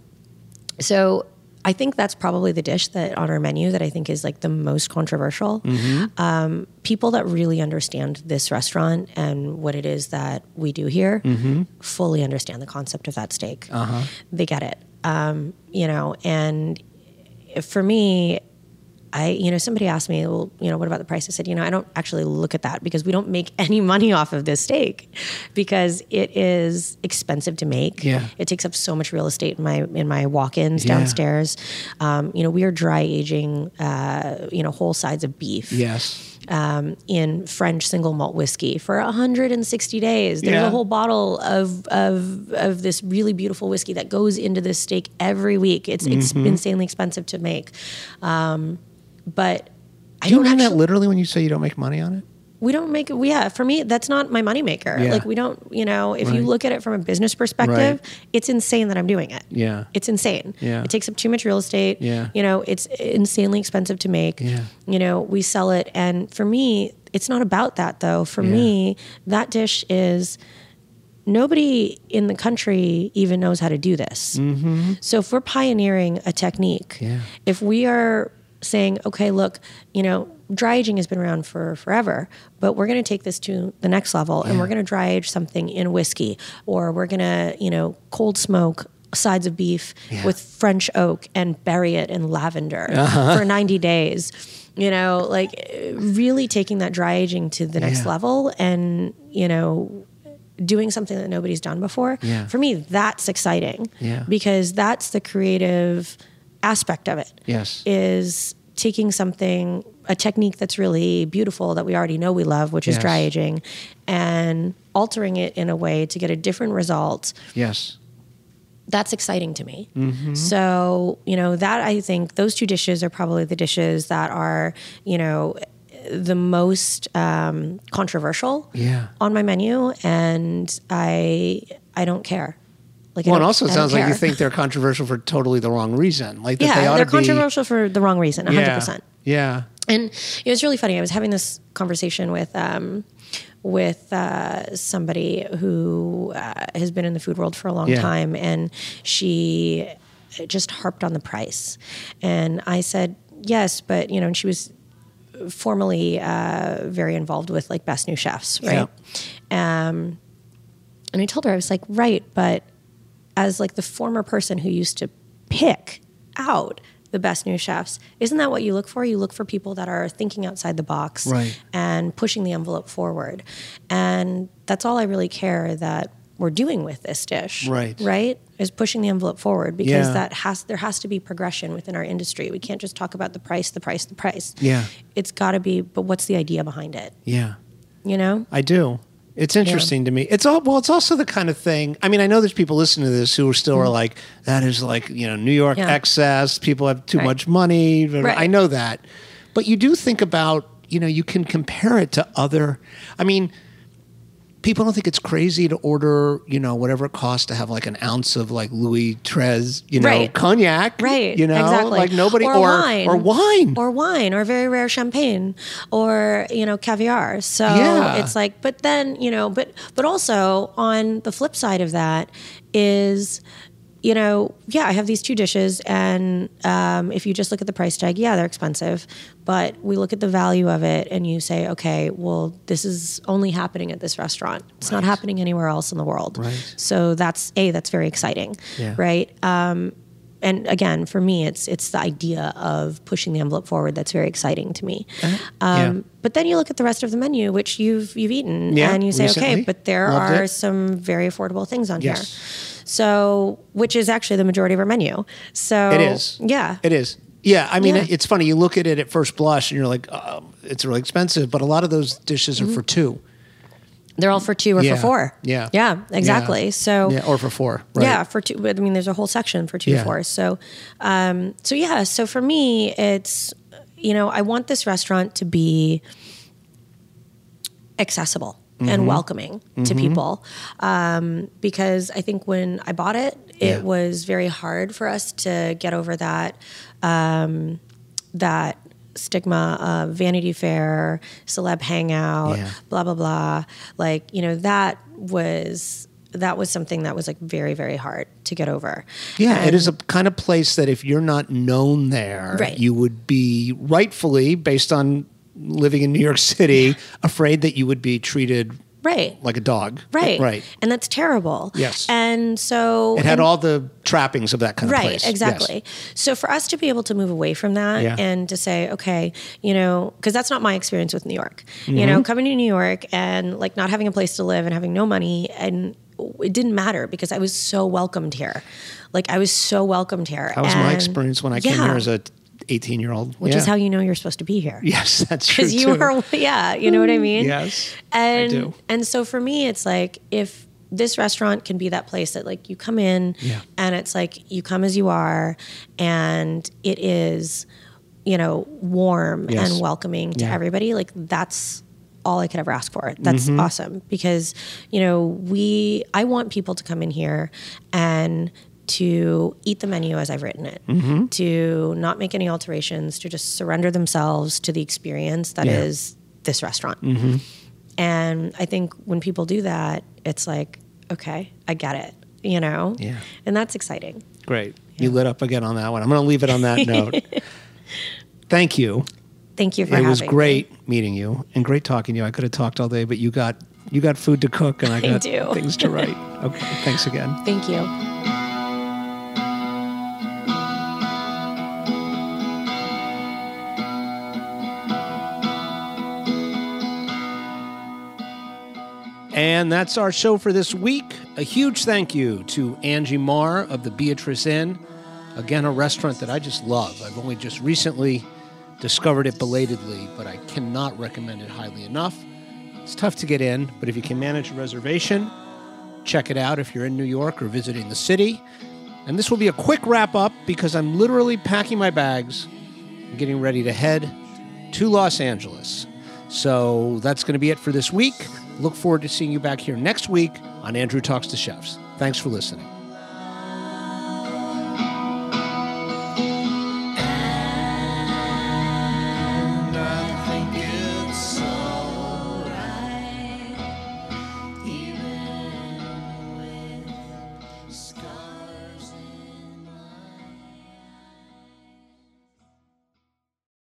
So I think that's probably the dish that on our menu that I think is like the most controversial. Mm-hmm. Um, people that really understand this restaurant and what it is that we do here mm-hmm. fully understand the concept of that steak. Uh-huh. They get it. Um, you know, and for me, I, you know, somebody asked me, well, you know, what about the price? I said, you know, I don't actually look at that because we don't make any money off of this steak because it is expensive to make. Yeah. It takes up so much real estate in my in my walk-ins yeah. downstairs. Um, you know, we are dry aging, uh, you know, whole sides of beef. Yes. Um, in French single malt whiskey for one hundred sixty days. There's yeah. a whole bottle of of of this really beautiful whiskey that goes into this steak every week. It's mm-hmm. it's insanely expensive to make. Um, But I do you don't mean actually, that literally when you say you don't make money on it? We don't make it. Yeah, for me, that's not my moneymaker. Yeah. Like we don't, you know, if right. you look at it from a business perspective, right. it's insane that I'm doing it. Yeah. It's insane. Yeah. It takes up too much real estate. Yeah. You know, it's insanely expensive to make. Yeah. You know, we sell it. And for me, it's not about that though. For yeah. me, that dish is nobody in the country even knows how to do this. Mm-hmm. So if we're pioneering a technique, yeah. if we are saying, okay, look, you know, dry aging has been around for forever, but we're going to take this to the next level yeah. and we're going to dry age something in whiskey, or we're going to, you know, cold smoke sides of beef yeah. with French oak and bury it in lavender uh-huh. for ninety days. You know, like really taking that dry aging to the next yeah. level and, you know, doing something that nobody's done before. Yeah. For me, that's exciting yeah. because that's the creative aspect of it. Yes. Is taking something, a technique that's really beautiful that we already know we love, which is yes. dry aging, and altering it in a way to get a different result. Yes. That's exciting to me. Mm-hmm. So, you know, that I think those two dishes are probably the dishes that are, you know, the most um, controversial yeah. on my menu, and I I don't care. Like, well, it also sounds care. like you think they're controversial for totally the wrong reason. Like that yeah, they ought they're to be controversial for the wrong reason, one hundred percent. Yeah, yeah. And it was really funny. I was having this conversation with um, with uh, somebody who uh, has been in the food world for a long yeah. time, and she just harped on the price. And I said, yes, but, you know, and she was formerly uh, very involved with like Best New Chefs, right? Yeah. Um, and I told her, I was like, right, but as like the former person who used to pick out the best new chefs, isn't that what you look for? You look for people that are thinking outside the box right. and pushing the envelope forward. And that's all I really care that we're doing with this dish, right? Right, is pushing the envelope forward, because yeah. that has there has to be progression within our industry. We can't just talk about the price, the price, the price. Yeah, it's got to be. But what's the idea behind it? Yeah, you know, I do. It's interesting yeah. to me. It's all well. It's also the kind of thing. I mean, I know there's people listening to this who are still mm-hmm. are like, that is like, you know, New York yeah. excess. People have too right. much money. Right. I know that, but you do think about, you know, you can compare it to other. I mean, people don't think it's crazy to order, you know, whatever it costs to have like an ounce of like Louis Trez, you know, Right. cognac, Right. You know, Exactly. like nobody or, or wine or wine. or wine or very rare champagne or you know caviar. So Yeah. it's like, but then you know, but but also on the flip side of that is. You know, yeah, I have these two dishes, and um, if you just look at the price tag, yeah, they're expensive. But we look at the value of it, and you say, okay, well, this is only happening at this restaurant. It's not happening anywhere else in the world. Right. So that's a that's very exciting, Yeah. right? Um, and again, for me, it's it's the idea of pushing the envelope forward that's very exciting to me. Um, Yeah. But then you look at the rest of the menu, which you've you've eaten, Yeah, and you say, recently. okay, but there Loved are it. some very affordable things on Yes. here. So, which is actually the majority of our menu. So It is. yeah, It is. Yeah, I mean, Yeah. it's funny. You look at it at first blush, and you're like, oh, "It's really expensive." But a lot of those dishes are for two. they're all for two or Yeah. for four. Yeah. yeah, exactly. Yeah. So Yeah, or for four. Right? yeah, for two. I mean, there's a whole section for two Yeah. to four. So, um, so yeah. So for me, it's you know, I want this restaurant to be accessible Mm-hmm. and welcoming to people, um, because I think when I bought it, it Yeah. was very hard for us to get over that um, that stigma of Vanity Fair, celeb hangout, Yeah. blah blah blah. Like you know that was. That was something that was like very, very hard to get over. Yeah, it And- is a kind of place that if you're not known there, Right. you would be rightfully, based on living in New York City, afraid that you would be treated right, like a dog. right, Right. and that's terrible. Yes. and so It had and- all the trappings of that kind of right, place. Yes. exactly. So for us to be able to move away from that Yeah. and to say, okay, you know, because that's not my experience with New York. Mm-hmm. You know, coming to New York and like not having a place to live and having no money, and it didn't matter because I was so welcomed here. Like I was so welcomed here. That was my And- experience when I came yeah, here as a eighteen-year-old. which Yeah. is how you know you're supposed to be here. Yes, that's true Because you too. were, yeah, you know what I mean? Yes, and, I do. And so for me, it's like if this restaurant can be that place that like you come in Yeah. and it's like you come as you are and it is, you know, warm Yes. and welcoming to Yeah. everybody, like that's all I could ever ask for. That's Mm-hmm. awesome because, you know, we, I want people to come in here and to eat the menu as I've written it, Mm-hmm. to not make any alterations, to just surrender themselves to the experience that Yeah. is this restaurant. Mm-hmm. And I think when people do that, it's like, okay, I get it, you know? Yeah. And that's exciting. Great. You lit up again on that one. I'm going to leave it on that note. Thank you. Thank you for It having was me. great meeting you and great talking to you. I could have talked all day, but you got you got food to cook and I got do. things to write. Okay. Thanks again. Thank you. And that's our show for this week. A huge thank you to Angie Marr of the Beatrice Inn. Again, a restaurant that I just love. I've only just recently discovered it belatedly, but I cannot recommend it highly enough. It's tough to get in, but if you can manage a reservation, check it out if you're in New York or visiting the city. And this will be a quick wrap up because I'm literally packing my bags and getting ready to head to Los Angeles. So that's going to be it for this week. Look forward to seeing you back here next week on Andrew Talks to Chefs. Thanks for listening.